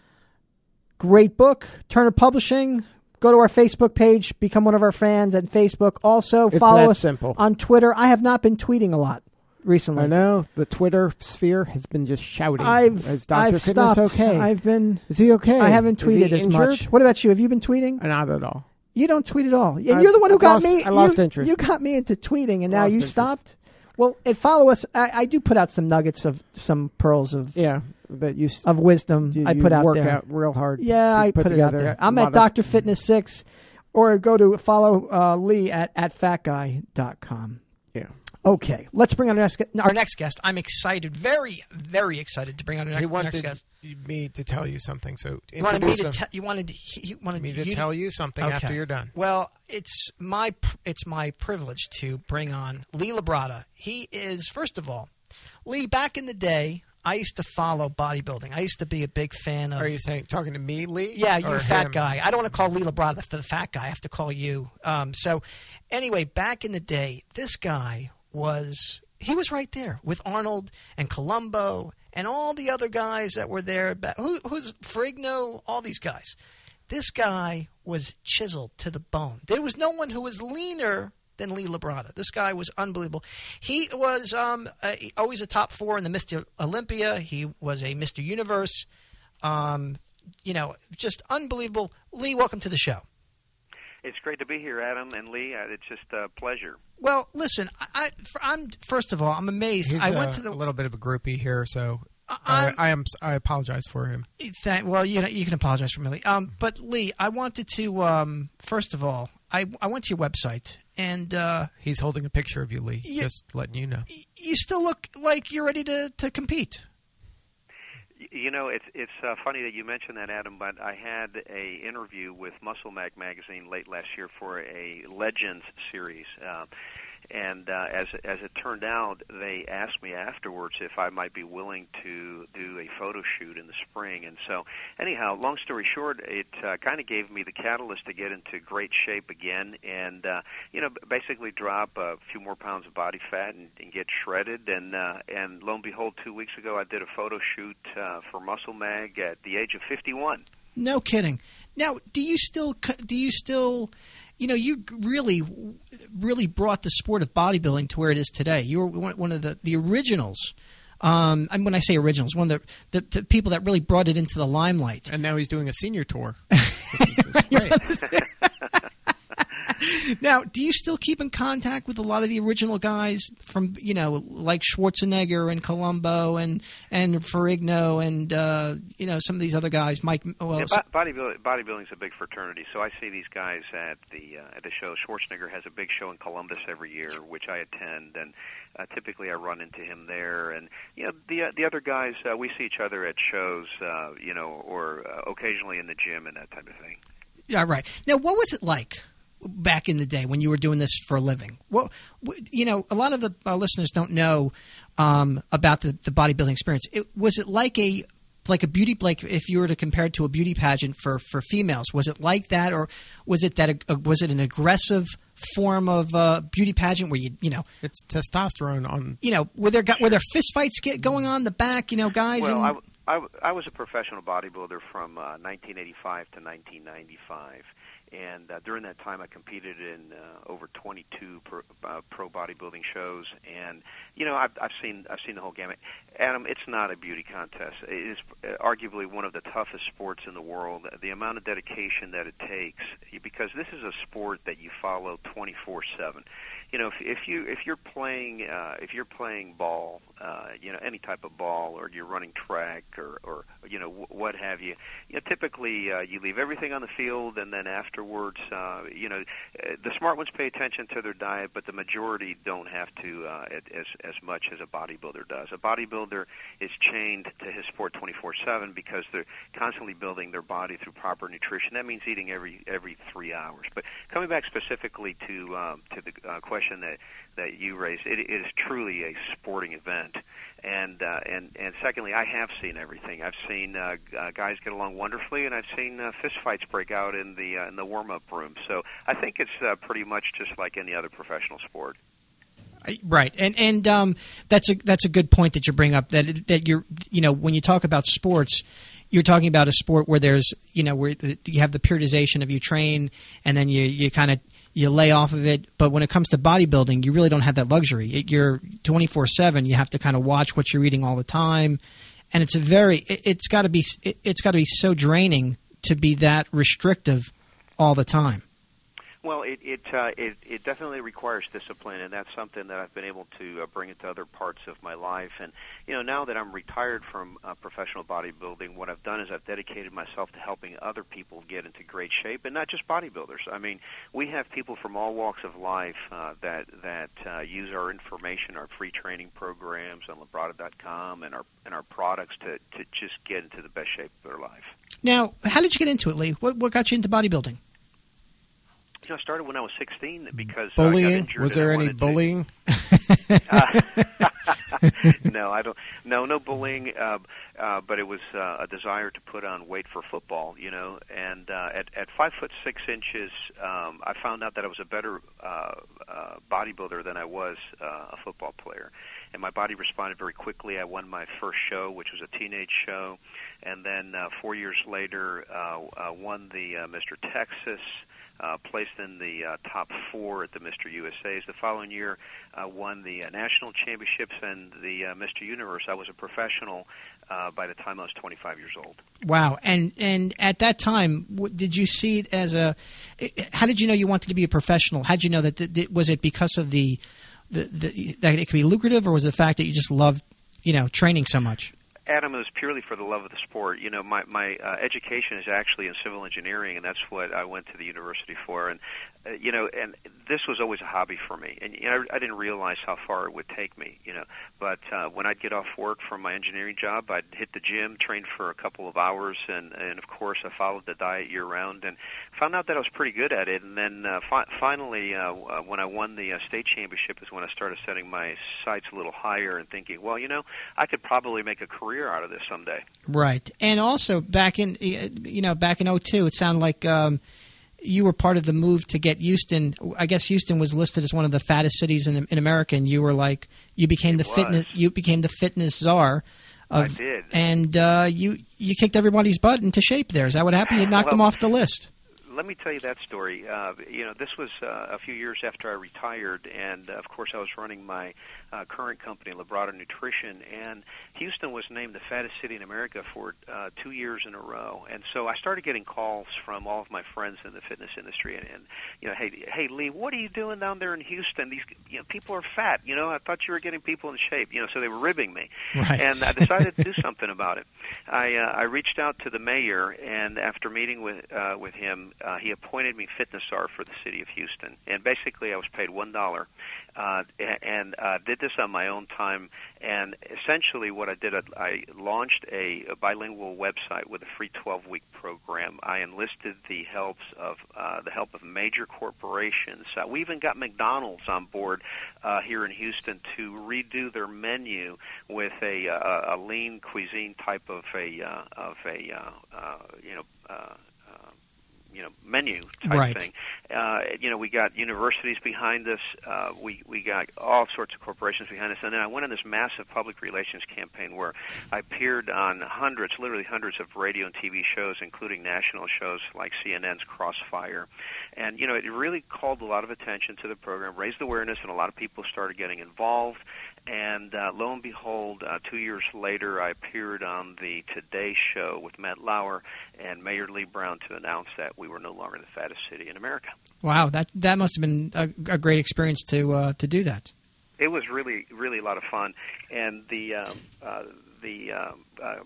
Great book. Turner Publishing. Go to our Facebook page. Become one of our fans at Facebook. Also,
It's
follow
that
us
simple.
on Twitter. I have not been tweeting a lot recently.
I know. The Twitter sphere has been just shouting.
I've,
Is Doctor
I've
Fitness
stopped.
okay?
I've been...
Is he okay?
I haven't
Is he
tweeted as
injured?
much. What about you? Have you been tweeting?
Not at all.
You don't tweet at all. Yeah,
I've-
you're the one who
I've
got
lost-
me.
I lost
you,
interest.
You got me into tweeting, and now
Lost
you
interest.
stopped. Well, and follow us. I, I do put out some nuggets of some pearls of
Yeah, that you s-
of wisdom.
you,
I put
you
out
work
there.
out real hard.
Yeah,
to
I put, it out
together
there.
a
I'm
lot
at
of-
Doctor Fitness six, or go to follow uh, Lee at at fat guy dot com.
Yeah.
Okay, let's bring on our next,
Our next guest, I'm excited, very, very excited to bring on our
He
next,
wanted
next guest.
me to tell you something, so
You wanted me
introduce
to
him.
tell you wanted he, he wanted
me to
you
tell you something
Okay.
after you're done.
Well, it's my pr- it's my privilege to bring on Lee Labrada. He is, first of all, Lee. Back in the day, I used to follow bodybuilding. I used to be a big fan of.
Are you saying talking to me, Lee?
Yeah, you
or
fat
him?
guy. I don't want to call Lee Labrada the, the fat guy. I have to call you. Um, so, anyway, back in the day, this guy was he was right there with Arnold and Columbo and all the other guys that were there. Who, who's Ferrigno? All these guys. This guy was chiseled to the bone. There was no one who was leaner than Lee Labrada. This guy was unbelievable. He was um, uh, always a top four in the Mister Olympia. He was a Mister Universe. Um, you know, just unbelievable. Lee, welcome to the show.
It's great to be here, Adam and Lee. Uh, It's just a pleasure.
Well, listen, I, I, I'm first of all, I'm amazed.
He's
I
a,
went to the.
a little bit of a groupie here, so I,
I'm-
I am. I apologize for him.
Thank, well, you know, you can apologize for me, Lee. Um, but Lee, I wanted to. Um, first of all, I I went to your website, and uh,
He's holding a picture of you, Lee.
You-
just letting you know.
y- you still look like you're ready to, to compete.
Y- You know, it's it's uh, funny that you mentioned that, Adam. But I had a interview with Muscle Mag magazine late last year for a Legends series, uh, and uh, as as it turned out, they asked me afterwards if I might be willing to do a photo shoot in the spring. And so, anyhow, long story short, it uh, kind of gave me the catalyst to get into great shape again, and uh, you know, basically drop a few more pounds of body fat and, and get shredded. And uh, and lo and behold, two weeks ago, I did a photo shoot uh, for Muscle Mag at the age of fifty-one.
No kidding. Now, do you still? Do you still? You know, you really, really brought the sport of bodybuilding to where it is today. You were one one of the, the originals. Um, and when I say originals, one of the, the, the people that really brought it into the limelight.
And now he's doing a senior tour. This is, this is great.
Now, do you still keep in contact with a lot of the original guys from, you know, like Schwarzenegger and Columbo and and Ferrigno and uh, you know, some of these other guys? Mike, well,
Yeah, bo- bodybuilding bodybuilding is a big fraternity, so I see these guys at the uh, at the show. Schwarzenegger has a big show in Columbus every year, which I attend, and uh, typically I run into him there. And you know, the uh, the other guys, uh, we see each other at shows, uh, you know, or uh, occasionally in the gym and that type of thing.
yeah, right. Now, what was it like back in the day when you were doing this for a living? Well, you know, a lot of the uh, listeners don't know um, about the, the bodybuilding experience. It, was it like a like a beauty, like if you were to compare it to a beauty pageant for, for females? Was it like that, or was it that uh, was it an aggressive form of uh, beauty pageant where you you know
It's testosterone on.
you know were there were there fist fights get going on in the back? You know, guys.
Well,
and,
I, I, I was a professional bodybuilder from uh, nineteen eighty-five to nineteen ninety-five. And uh, during that time, I competed in uh, over twenty-two pro, uh, pro bodybuilding shows, and you know, I've, I've seen I've seen the whole gamut. Adam, it's not a beauty contest. It is arguably one of the toughest sports in the world. The amount of dedication that it takes, because this is a sport that you follow twenty-four seven. You know, if, if you if you're playing uh, if you're playing ball, uh, you know, any type of ball, or you're running track, or, or you know, w- what have you, you know, typically uh, you leave everything on the field, and then after other words, uh, you know, the smart ones pay attention to their diet, but the majority don't have to uh, as as much as a bodybuilder does. A bodybuilder is chained to his sport twenty-four seven because they're constantly building their body through proper nutrition. That means eating every every three hours. But coming back specifically to um, to the uh, question that that you raised, it, it is truly a sporting event. And uh, and and secondly, I have seen everything. I've seen uh, uh, guys get along wonderfully, and I've seen uh, fist fights break out in the uh, in the warm up room. So I think it's uh, pretty much just like any other professional sport.
Right, and and um, that's a that's a good point that you bring up. That that you're you know when you talk about sports, you're talking about a sport where there's you know where you have the periodization of you train, and then you you kind of you lay off of it. But when it comes to bodybuilding, you really don't have that luxury. It, you're twenty-four seven. You have to kind of watch what you're eating all the time, and it's a very it, it's got to be it, it's got to be so draining to be that restrictive all the time.
Well, it it, uh, it it definitely requires discipline, and that's something that I've been able to uh, bring into other parts of my life. And you know, now that I'm retired from uh, professional bodybuilding, what I've done is I've dedicated myself to helping other people get into great shape, and not just bodybuilders. I mean, we have people from all walks of life uh, that that uh, use our information, our free training programs on Labrada dot com, and our and our products to to just get into the best shape of their life.
Now, how did you get into it, Lee? What what got you into bodybuilding?
You know, I started when I was sixteen because
bullying.
Uh, I got injured.
Was there
I
any bullying?
uh, no, I don't. No, no bullying. Uh, uh, but it was uh, a desire to put on weight for football. You know, and uh, at at five foot six inches, um, I found out that I was a better uh, uh, bodybuilder than I was uh, a football player. And my body responded very quickly. I won my first show, which was a teenage show, and then uh, four years later, uh, uh, won the uh, Mister Texas. Uh, placed in the uh, top four at the Mister U S A's. The following year, uh, won the uh, national championships and the uh, Mister Universe. I was a professional uh, by the time I was twenty-five years old.
Wow! And and at that time, w- did you see it as a? How did you know you wanted to be a professional? How did you know that? Th- was it because of the, the, the that it could be lucrative, or was it the fact that you just loved, you know, training so much?
Adam, it was purely for the love of the sport. You know, my my uh, education is actually in civil engineering, and that's what I went to the university for. And uh, you know, and this was always a hobby for me. And you know, I didn't realize how far it would take me. You know, but uh, when I'd get off work from my engineering job, I'd hit the gym, train for a couple of hours, and and of course, I followed the diet year round, and found out that I was pretty good at it. And then uh, fi- finally, uh, when I won the uh, state championship, is when I started setting my sights a little higher and thinking, well, you know, I could probably make a career out of this someday.
Right. And also back in you know back in oh two, it sounded like um, you were part of the move to get Houston. I guess Houston was listed as one of the fattest cities in in America, and you were like you became
it
the
was.
fitness you became the fitness czar. Of,
I did.
And uh, you you kicked everybody's butt into shape there. Is that what happened? You knocked
well,
them off the list.
Let me tell you that story. Uh, you know, this was uh, a few years after I retired, and uh, of course I was running my uh, current company, Labrada Nutrition, and Houston was named the fattest city in America for uh, two years in a row. And so I started getting calls from all of my friends in the fitness industry, and, and you know, hey, hey, Lee, what are you doing down there in Houston? These you know, people are fat. You know, I thought you were getting people in shape. You know, so they were ribbing me,
right.
And I decided to do something about it. I uh, I reached out to the mayor, and after meeting with uh, with him. Uh, he appointed me fitness czar for the city of Houston, and basically I was paid one dollar, uh, and uh, did this on my own time. And essentially, what I did, I launched a, a bilingual website with a free twelve-week program. I enlisted the helps of uh, the help of major corporations. Uh, we even got McDonald's on board uh, here in Houston to redo their menu with a, a, a lean cuisine type of a uh, of a uh, uh, you know. Uh, you know, menu type
right.
thing. Uh, you know, we got universities behind us. Uh, we we got all sorts of corporations behind us. And then I went on this massive public relations campaign where I appeared on hundreds, literally hundreds of radio and T V shows, including national shows like C N N's Crossfire. And, you know, it really called a lot of attention to the program, raised awareness, and a lot of people started getting involved. And uh, lo and behold, uh, two years later, I appeared on the Today Show with Matt Lauer and Mayor Lee Brown to announce that we were no longer the fattest city in America.
Wow, that that must have been a, a great experience to uh, to do that.
It was really, really a lot of fun, and the um, uh, the uh, uh,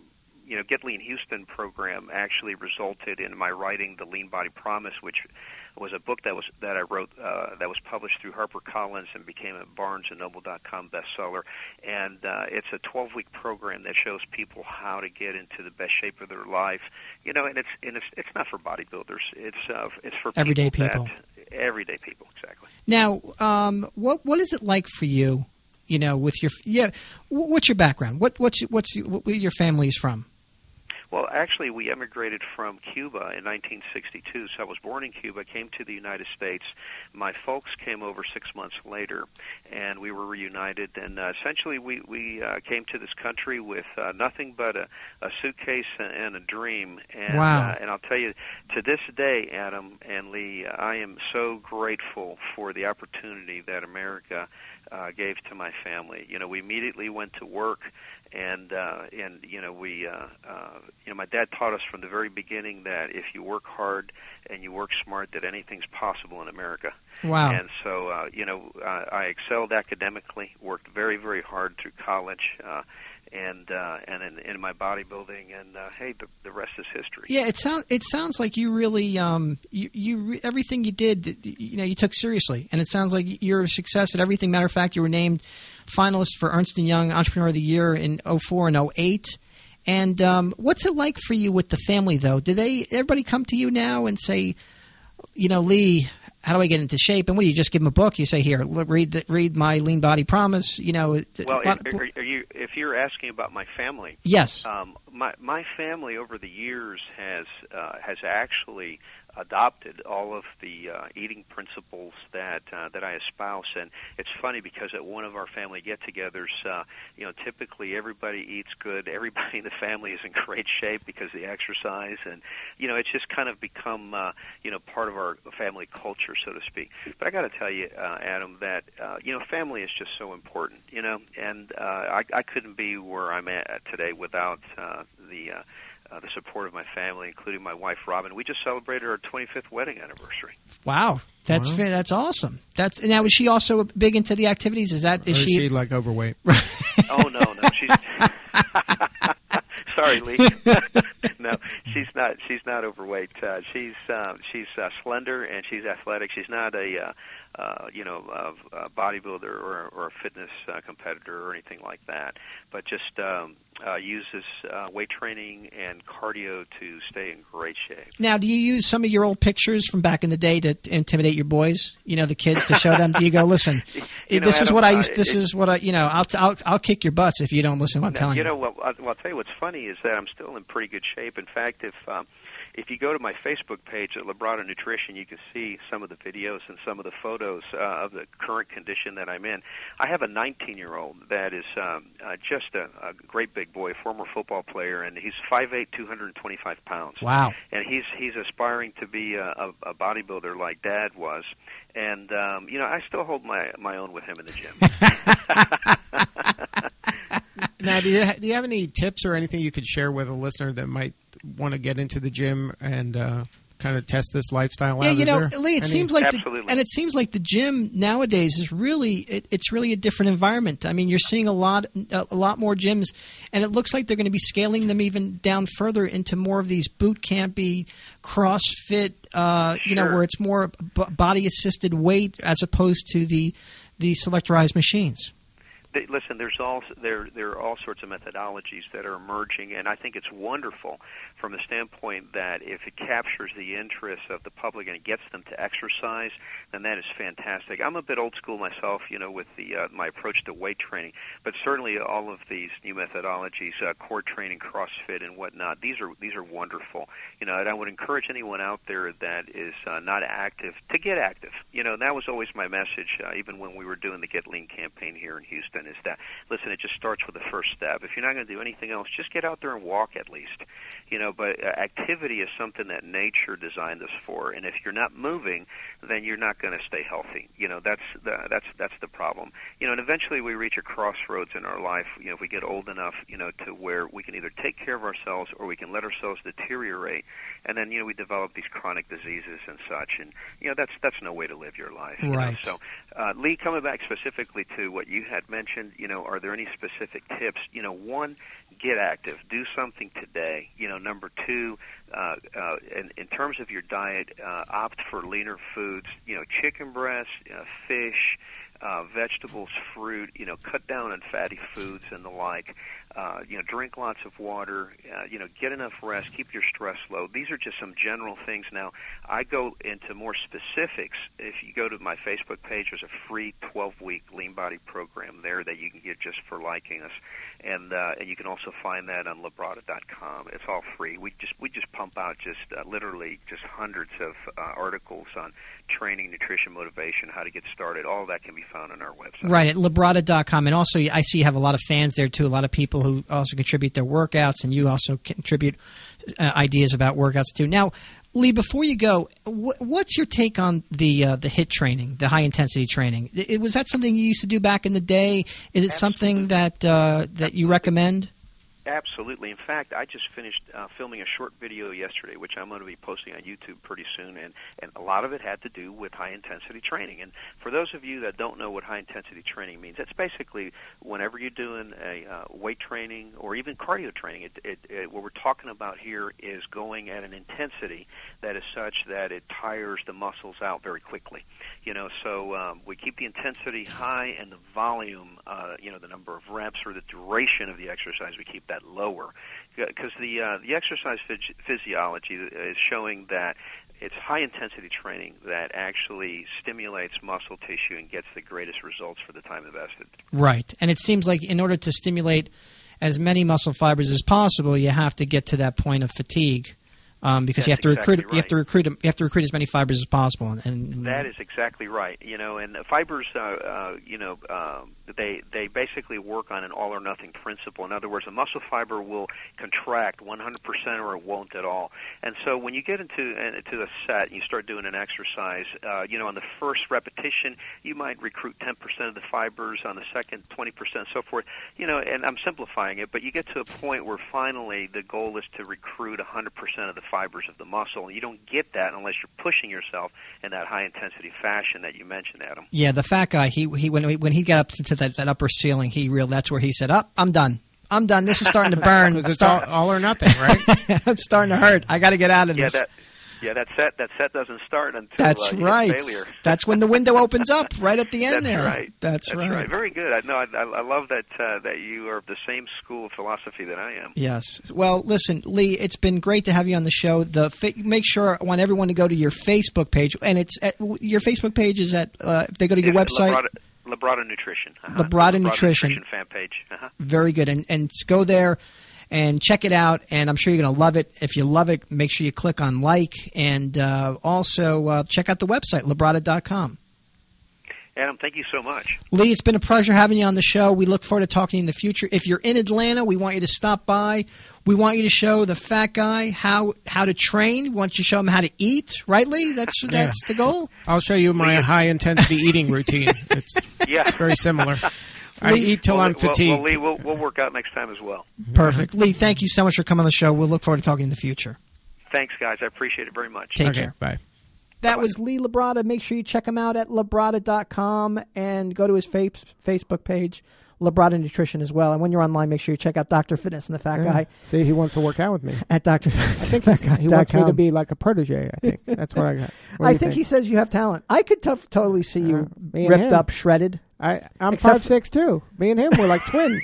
you know, Get Lean Houston program actually resulted in my writing The Lean Body Promise, which was a book that was that I wrote uh, that was published through HarperCollins and became a Barnes and Noble dot com bestseller. And uh, it's a twelve-week program that shows people how to get into the best shape of their life. You know, and it's and it's it's not for bodybuilders. It's uh, it's for
everyday
people.
people.
That, everyday people, exactly.
Now, um, what what is it like for you? You know, with your yeah, what's your background? What what's what's what your family is from?
Well, actually, we emigrated from Cuba in nineteen sixty-two, so I was born in Cuba, came to the United States. My folks came over six months later, and we were reunited. And uh, essentially, we, we uh, came to this country with uh, nothing but a, a suitcase and a dream. And,
wow.
Uh, and I'll tell you, to this day, Adam and Lee, I am so grateful for the opportunity that America uh, gave to my family. You know, we immediately went to work. And uh, and you know we uh, uh, you know my dad taught us from the very beginning that if you work hard and you work smart, that anything's possible in America.
Wow!
And so uh, you know uh, I excelled academically, worked very very hard through college, uh, and uh, and in, in my bodybuilding, and uh, hey, the, the rest is history.
Yeah, it sounds it sounds like you really um you you everything you did you know you took seriously, and it sounds like you're a success at everything. Matter of fact, you were named finalist for Ernst and Young Entrepreneur of the Year in oh four and oh eight. And um, what's it like for you with the family, though? Do they everybody come to you now and say, you know, Lee, how do I get into shape? And what do you just give them a book? You say, here, look, read the, read my Lean Body Promise. You know.
Well, if, are, are you, if you're asking about my family,
yes,
um, my my family over the years has uh, has actually adopted all of the uh, eating principles that uh, that I espouse. And it's funny because at one of our family get-togethers, uh, you know, typically everybody eats good. Everybody in the family is in great shape because they exercise, and you know, it's just kind of become uh, you know part of our family culture, so to speak. But I got to tell you, uh, Adam, that uh, you know, family is just so important. You know, and uh, I, I couldn't be where I'm at today without uh, the. Uh, Uh, the support of my family, including my wife Robin. We just celebrated our twenty-fifth wedding anniversary.
Wow, that's
wow.
that's awesome. That's now. Is she also big into the activities? Is that is,
or is
she,
she like overweight?
Oh no, no, she's. Sorry, Lee. No, she's not. She's not overweight. Uh, she's uh, she's uh, slender and she's athletic. She's not a. Uh, Uh, you know, uh, a bodybuilder or, or a fitness uh, competitor or anything like that, but just um, uh, uses uh, weight training and cardio to stay in great shape.
Now, do you use some of your old pictures from back in the day to, to intimidate your boys? You know, the kids, to show them. Do you go, listen,
you know,
this
Adam,
is what I used.
Uh,
this
it,
is what I. You know, I'll, I'll I'll kick your butts if you don't listen to what I'm
now,
telling you.
You know, well, I'll, well, I'll tell you what's funny is that I'm still in pretty good shape. In fact, if um, if you go to my Facebook page at Labrada Nutrition, you can see some of the videos and some of the photos uh, of the current condition that I'm in. I have a nineteen-year-old that is um, uh, just a, a great big boy, former football player, and he's five eight, two hundred twenty-five pounds.
Wow.
And he's he's aspiring to be a, a, a bodybuilder like Dad was. And, um, you know, I still hold my, my own with him in the gym.
Now, do you, do you have any tips or anything you could share with a listener that might want to get into the gym and uh, kind of test this lifestyle
yeah,
out?
you
Is
know,
there
Lee, it
any?
seems like,
Absolutely.
the, and it seems like the gym nowadays is really, it, it's really a different environment. I mean, you're seeing a lot, a lot more gyms, and it looks like they're going to be scaling them even down further into more of these boot campy, CrossFit, uh,
Sure.
you know, where it's more b- body assisted weight as opposed to the the selectorized machines.
They, listen, there's all there there are all sorts of methodologies that are emerging, and I think it's wonderful from the standpoint that if it captures the interest of the public and it gets them to exercise, then that is fantastic. I'm a bit old school myself, you know, with the uh, my approach to weight training, but certainly all of these new methodologies, uh, core training, CrossFit, and whatnot, these are these are wonderful. You know, and I would encourage anyone out there that is uh, not active to get active. You know, that was always my message, uh, even when we were doing the Get Lean campaign here in Houston. Is that, listen, it just starts with the first step. If you're not going to do anything else, just get out there and walk at least. You know, but uh, activity is something that nature designed us for, and if you're not moving, then you're not going to stay healthy. You know, that's the, that's that's the problem. You know, and eventually we reach a crossroads in our life. You know, if we get old enough, you know, to where we can either take care of ourselves or we can let ourselves deteriorate, and then you know we develop these chronic diseases and such, and you know that's that's no way to live your life. You
right.
know? So, uh, Lee, coming back specifically to what you had mentioned. mentioned, you know, are there any specific tips? You know, one, get active. Do something today. You know, number two, uh, uh, in, in terms of your diet, uh, opt for leaner foods. You know, chicken breast, uh, fish, uh, vegetables, fruit. You know, cut down on fatty foods and the like. Uh, you know, drink lots of water. Uh, you know, get enough rest. Keep your stress low. These are just some general things. Now, I go into more specifics. If you go to my Facebook page, there's a free twelve-week lean body program there that you can get just for liking us, and uh, and you can also find that on Labrada dot com. It's all free. We just we just pump out just uh, literally just hundreds of uh, articles on training, nutrition, motivation, how to get started. All of that can be found on our website.
Right, at Labrada dot com. And also, I see you have a lot of fans there, too, a lot of people who also contribute their workouts, and you also contribute uh, ideas about workouts, too. Now, Lee, before you go, wh- what's your take on the uh, the HIIT training, the high-intensity training? It, was that something you used to do back in the day? Is it Absolutely. something that uh, that you recommend?
Absolutely. In fact, I just finished uh, filming a short video yesterday, which I'm going to be posting on YouTube pretty soon, and, and a lot of it had to do with high-intensity training. And for those of you that don't know what high-intensity training means, it's basically whenever you're doing a uh, weight training or even cardio training, it, it, it, what we're talking about here is going at an intensity that is such that it tires the muscles out very quickly. You know, so um, we keep the intensity high and the volume, uh, you know, the number of reps or the duration of the exercise, we keep that lower, because the uh, the exercise phys- physiology is showing that it's high-intensity training that actually stimulates muscle tissue and gets the greatest results for the time invested.
Right, and it seems like in order to stimulate as many muscle fibers as possible, you have to get to that point of fatigue. Um, because
That's
you have to
exactly
recruit,
right.
you have to recruit, you have to recruit as many fibers as possible, and, and
that is exactly right. You know, and the fibers, uh, uh, you know, uh, they they basically work on an all or nothing principle. In other words, a muscle fiber will contract one hundred percent or it won't at all. And so when you get into into a set and you start doing an exercise, uh, you know, on the first repetition, you might recruit ten percent of the fibers. On the second, twenty percent, so forth. You know, and I'm simplifying it, but you get to a point where finally the goal is to recruit one hundred percent of the fibers of the muscle, and you don't get that unless you're pushing yourself in that high intensity fashion that you mentioned, Adam.
Yeah, the fat guy. He he when when he got up to that, that upper ceiling, he real that's where he said, "Up, oh, I'm done. I'm done. This is starting to burn.
It's Start- all, all or nothing, right?
I'm starting to hurt. I got to get out of
yeah,
this."
That- Yeah, that set that set doesn't start until
That's
uh, you
right.
hit failure.
That's when the window opens up, right at the end
That's
there.
Right.
That's,
That's
right.
right. Very good. I know. I, I love that uh, that you are of the same school of philosophy that I am.
Yes. Well, listen, Lee, it's been great to have you on the show. The fa- make sure I want everyone to go to your Facebook page, and it's at, your Facebook page is at uh, if they go to your
it's
website.
Labrada, Labrada Nutrition. Uh-huh.
Labrada,
Labrada
Nutrition.
Nutrition fan page. Uh-huh.
Very good, and and go there and check it out, and I'm sure you're going to love it. If you love it, make sure you click on like, and uh, also uh, check out the website, Labrada dot com.
Adam, thank you so much.
Lee, it's been a pleasure having you on the show. We look forward to talking to you in the future. If you're in Atlanta, we want you to stop by. We want you to show the fat guy how how to train. We want you to show him how to eat, right, Lee? That's that's yeah. the goal.
I'll show you my high-intensity eating routine. It's,
yeah.
it's very similar. I
Lee,
eat till
well,
I'm fatigued.
Well, well Lee, we'll, we'll work out next time as well.
Perfect. Lee, thank you so much for coming on the show. We'll look forward to talking in the future.
Thanks, guys. I appreciate it very much.
Take
okay,
care.
Bye.
That
Bye-bye.
was Lee Labrada. Make sure you check him out at Labrada dot com and go to his fa- Facebook page, Labrada Nutrition, as well. And when you're online, make sure you check out Doctor Fitness and the Fat
yeah.
Guy.
See, he wants to work out with me.
At Doctor Fitness.
I think he wants me to be like a protege, I think. That's what I got. What
I
think,
think he says you have talent. I could t- totally see you
uh,
ripped
him.
up, shredded.
I, I'm
Except
five six too. Me and him, we're like twins.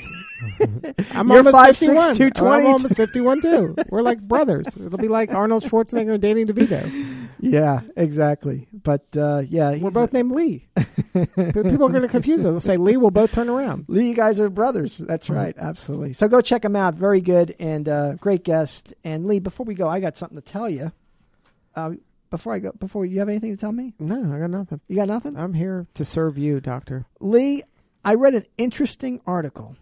I'm
You're
almost
five
fifty-one.
six, two twenty.
I'm almost fifty-one too. We're like brothers. It'll be like Arnold Schwarzenegger and Danny DeVito.
Yeah, exactly. But uh, yeah,
we're both a- named Lee. People are going to confuse us. They'll say Lee. We'll both turn around.
Lee, you guys are brothers. That's right. Absolutely. So go check him out. Very good and uh, great guest. And Lee, before we go, I got something to tell you. Uh, Before I go, before you have anything to tell me?
No, I got nothing.
You got nothing?
I'm here to serve you, Doctor
Lee, I read an interesting article,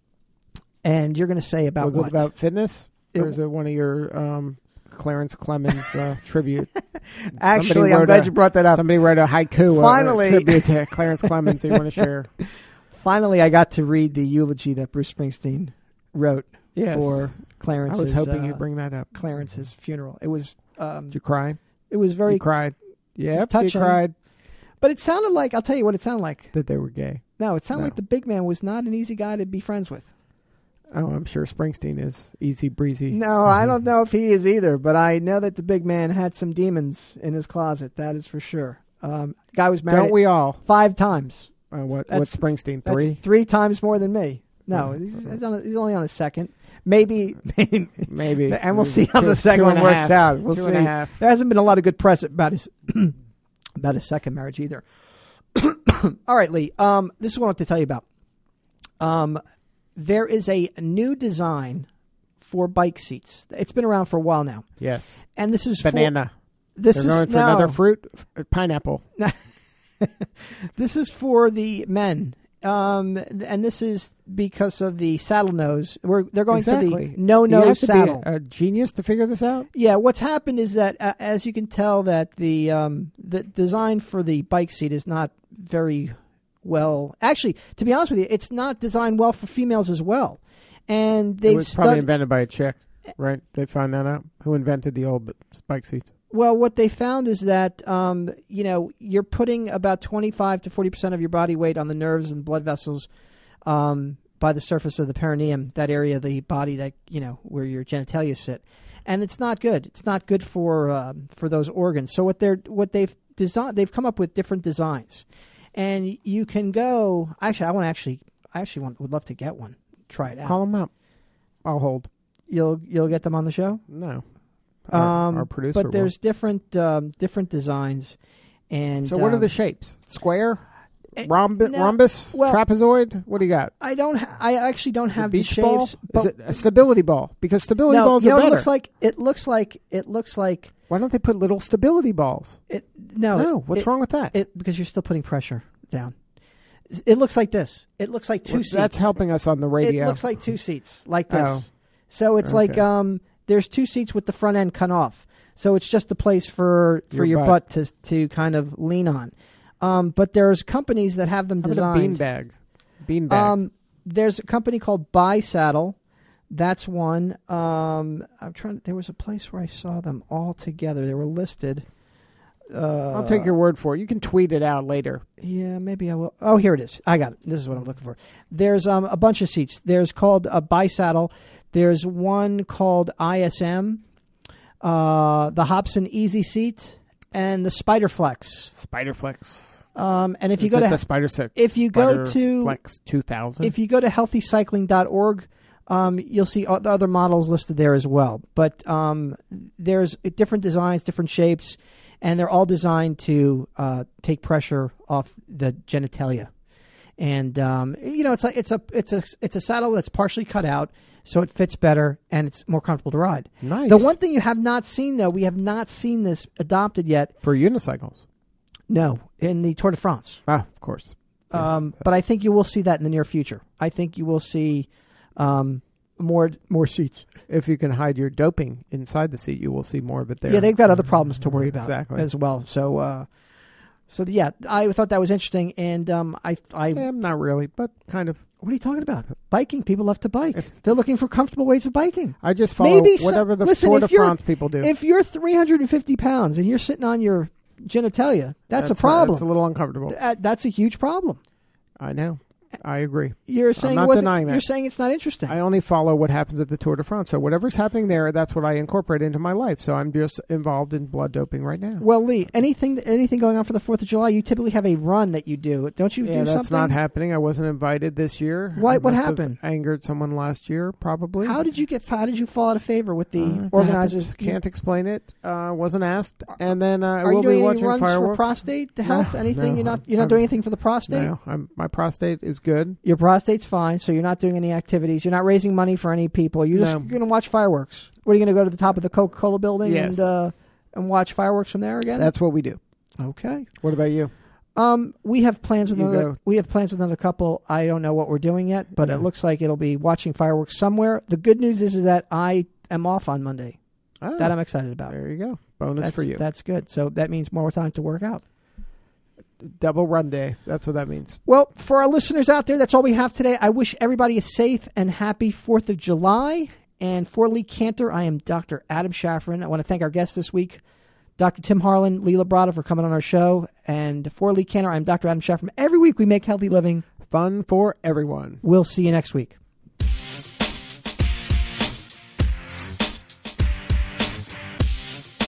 and you're going to say about
Was
what?
it about fitness?
It,
or is it one of your um, Clarence Clemens uh, tribute?
Actually, I'm glad
a,
you brought that up.
Somebody wrote a haiku
Finally,
a tribute to Clarence Clemens that you want to share.
Finally, I got to read the eulogy that Bruce Springsteen wrote
yes.
for Clarence's.
I was hoping
uh,
you'd bring that up.
Clarence's funeral. It was. Um,
Did you cry?
It was very.
You cried. Yeah,
touching.
you cried.
But it sounded like, I'll tell you what it sounded like.
That they were gay.
No, it sounded
No.
like the big man was not an easy guy to be friends with.
Oh, I'm sure Springsteen is easy breezy.
No, I don't know if he is either, but I know that the big man had some demons in his closet. That is for sure. Um, guy was married
Don't we all?
five times.
Uh, what?
That's-
What's Springsteen?
That's
Three?
three times more than me. No,
Yeah.
he's, he's, on a, he's only on a second. Maybe, maybe,
Maybe.
and we'll see how
Two-
the second
two
one
and a
works
half.
out. We'll
Two
see.
and a half.
There hasn't been a lot of good press about his about his second marriage either. All right, Lee. Um, this is what I want to tell you about. Um, there is a new design for bike seats. It's been around for a while now,
Yes.
and this is
Banana.
For, this
They're
is
going for
no,
another fruit. F- Pineapple.
This is for the men. Um, and this is because of the saddle nose. We're they're going
exactly.
to the no
Do you have
nose
to
saddle.
be a, a genius to figure this out?
Yeah, what's happened is that, uh, as you can tell, that the um, the design for the bike seat is not very well. Actually, to be honest with you, it's not designed well for females as well. And
It
they've
was probably
stud-
invented by a chick, right? They found that out. Who invented the old bike seats?
well, what they found is that um, you know you're putting about twenty-five to forty percent of your body weight on the nerves and blood vessels um, by the surface of the perineum, that area of the body that you know where your genitalia sit, and it's not good. It's not good for um, for those organs. So what they're what they've designed, they've come up with different designs, and you can go. Actually, I want to actually, I actually want, would love to get one. Try it out.
Call them up. I'll hold.
You'll you'll get them on the show.
No. Our,
Um,
our producer.
but there's different um, different designs, and
will. So what are
um,
the shapes? Square,
eh,
Rhombi-
no,
rhombus,
well-
trapezoid. What do you got?
I don't. Ha- I actually don't have
the
the
beach
shapes.
ball?
But
Is it a stability ball? Because stability
no,
balls
you know
are
what
better.
it looks like? It looks like it looks like
Why don't they put little stability balls?
it. No,
No,
it-
what's
it-
wrong with that?
It because you're still putting pressure down. It looks like this. It looks like two
Well,
seats.
That's helping us on the radio.
It looks like two seats, like this.
Oh.
So it's like
Okay.
um, there's two seats with the front end cut off. So it's just a place for, for
Your
your,
butt.
butt. to to kind of lean on. Um, but there's companies that have them
How about
designed.
a bean bag? Bean bag.
Um, there's a company called Buy Saddle. That's one. Um, I'm trying. There was a place where I saw them all together. They were listed. Uh,
I'll take your word for it. You can tweet it out later.
Yeah, maybe I will. Oh, here it is. I got it. This is what I'm looking for. There's um, a bunch of seats. There's called a Buy Saddle. There's one called I S M, uh, the Hobson Easy Seat, and the Spiderflex.
Spiderflex.
Um, and if you
Is
go
it
to
the Spider Six?
if you go to
Flex two thousand.
if you go to healthy cycling dot org, um, you'll see o- the other models listed there as well. But um, there's different designs, different shapes, and they're all designed to uh, take pressure off the genitalia. And um, you know, it's like it's a it's a it's a saddle that's partially cut out, so it fits better and it's more comfortable to ride.
Nice.
The one thing you have not seen, though, we have not seen this adopted yet.
for unicycles.
No, in the Tour de France.
Ah, of course. Yes.
Um, but I think you will see that in the near future. I think you will see um, more more seats.
If you can hide your doping inside the seat, you will see more of it there.
Yeah, they've got other problems to worry about
Exactly.
as well. So, uh, so yeah, I thought that was interesting, and um, I, I,
Yeah, not really, but kind of.
what are you talking about? Biking. People love to bike. They're looking for comfortable ways of biking.
I just follow
Maybe so-
whatever the
listen,
Tour de
if you're-
France people do.
If you're three hundred fifty pounds and you're sitting on your genitalia, that's, a
uh,
problem.
That's a little uncomfortable.
That- that's a huge problem.
I know. I agree.
You're saying
not
it wasn't-
denying that.
You're saying it's not interesting.
I only follow what happens at the Tour de France. So whatever's happening there, that's what I incorporate into my life. So I'm just involved in blood doping right now.
Well, Lee, anything anything going on for the Fourth of July? You typically have a run that you do, don't you?
Yeah,
do
that's
something?
not happening. I wasn't invited this year.
Why-
I
what
must have
happened?
Angered someone last year, probably.
How did you get? How did you fall out of favor with the
Uh, that
organizers?
happens. Can't explain it. Uh, wasn't asked. And then uh, I
Are
will
you doing
be
any
watching
runs
fireworks.
for prostate
No,
health? anything?
no,
you're not.
I'm-
You're not
I'm-
doing anything for the prostate.
No, I'm, my prostate is good.
Your prostate's fine, so you're not doing any activities. You're not raising money for any people. You're just
No.
you're going to watch fireworks. What are you going to go to the top of the Coca-Cola building
Yes.
and uh, and watch fireworks from there again?
That's what we do.
okay.
What about you?
Um, we have plans with
You
another.
go.
We have plans with another couple. I don't know what we're doing yet, but
Yeah.
it looks like it'll be watching fireworks somewhere. The good news is, is that I am off on Monday.
Oh,
That I'm excited about.
there you go. Bonus
That's,
for you.
That's good. So that means more time to work out.
Double run day. That's what that means.
Well, for our listeners out there, that's all we have today. I wish everybody a safe and happy fourth of July. And for Lee Cantor, I am Doctor Adam Schafferin. I want to thank our guests this week, Doctor Tim Harlan, Lee Labrada, for coming on our show. And for Lee Cantor, I'm Doctor Adam Schafferin. Every week we make healthy living
fun for everyone.
We'll see you next week.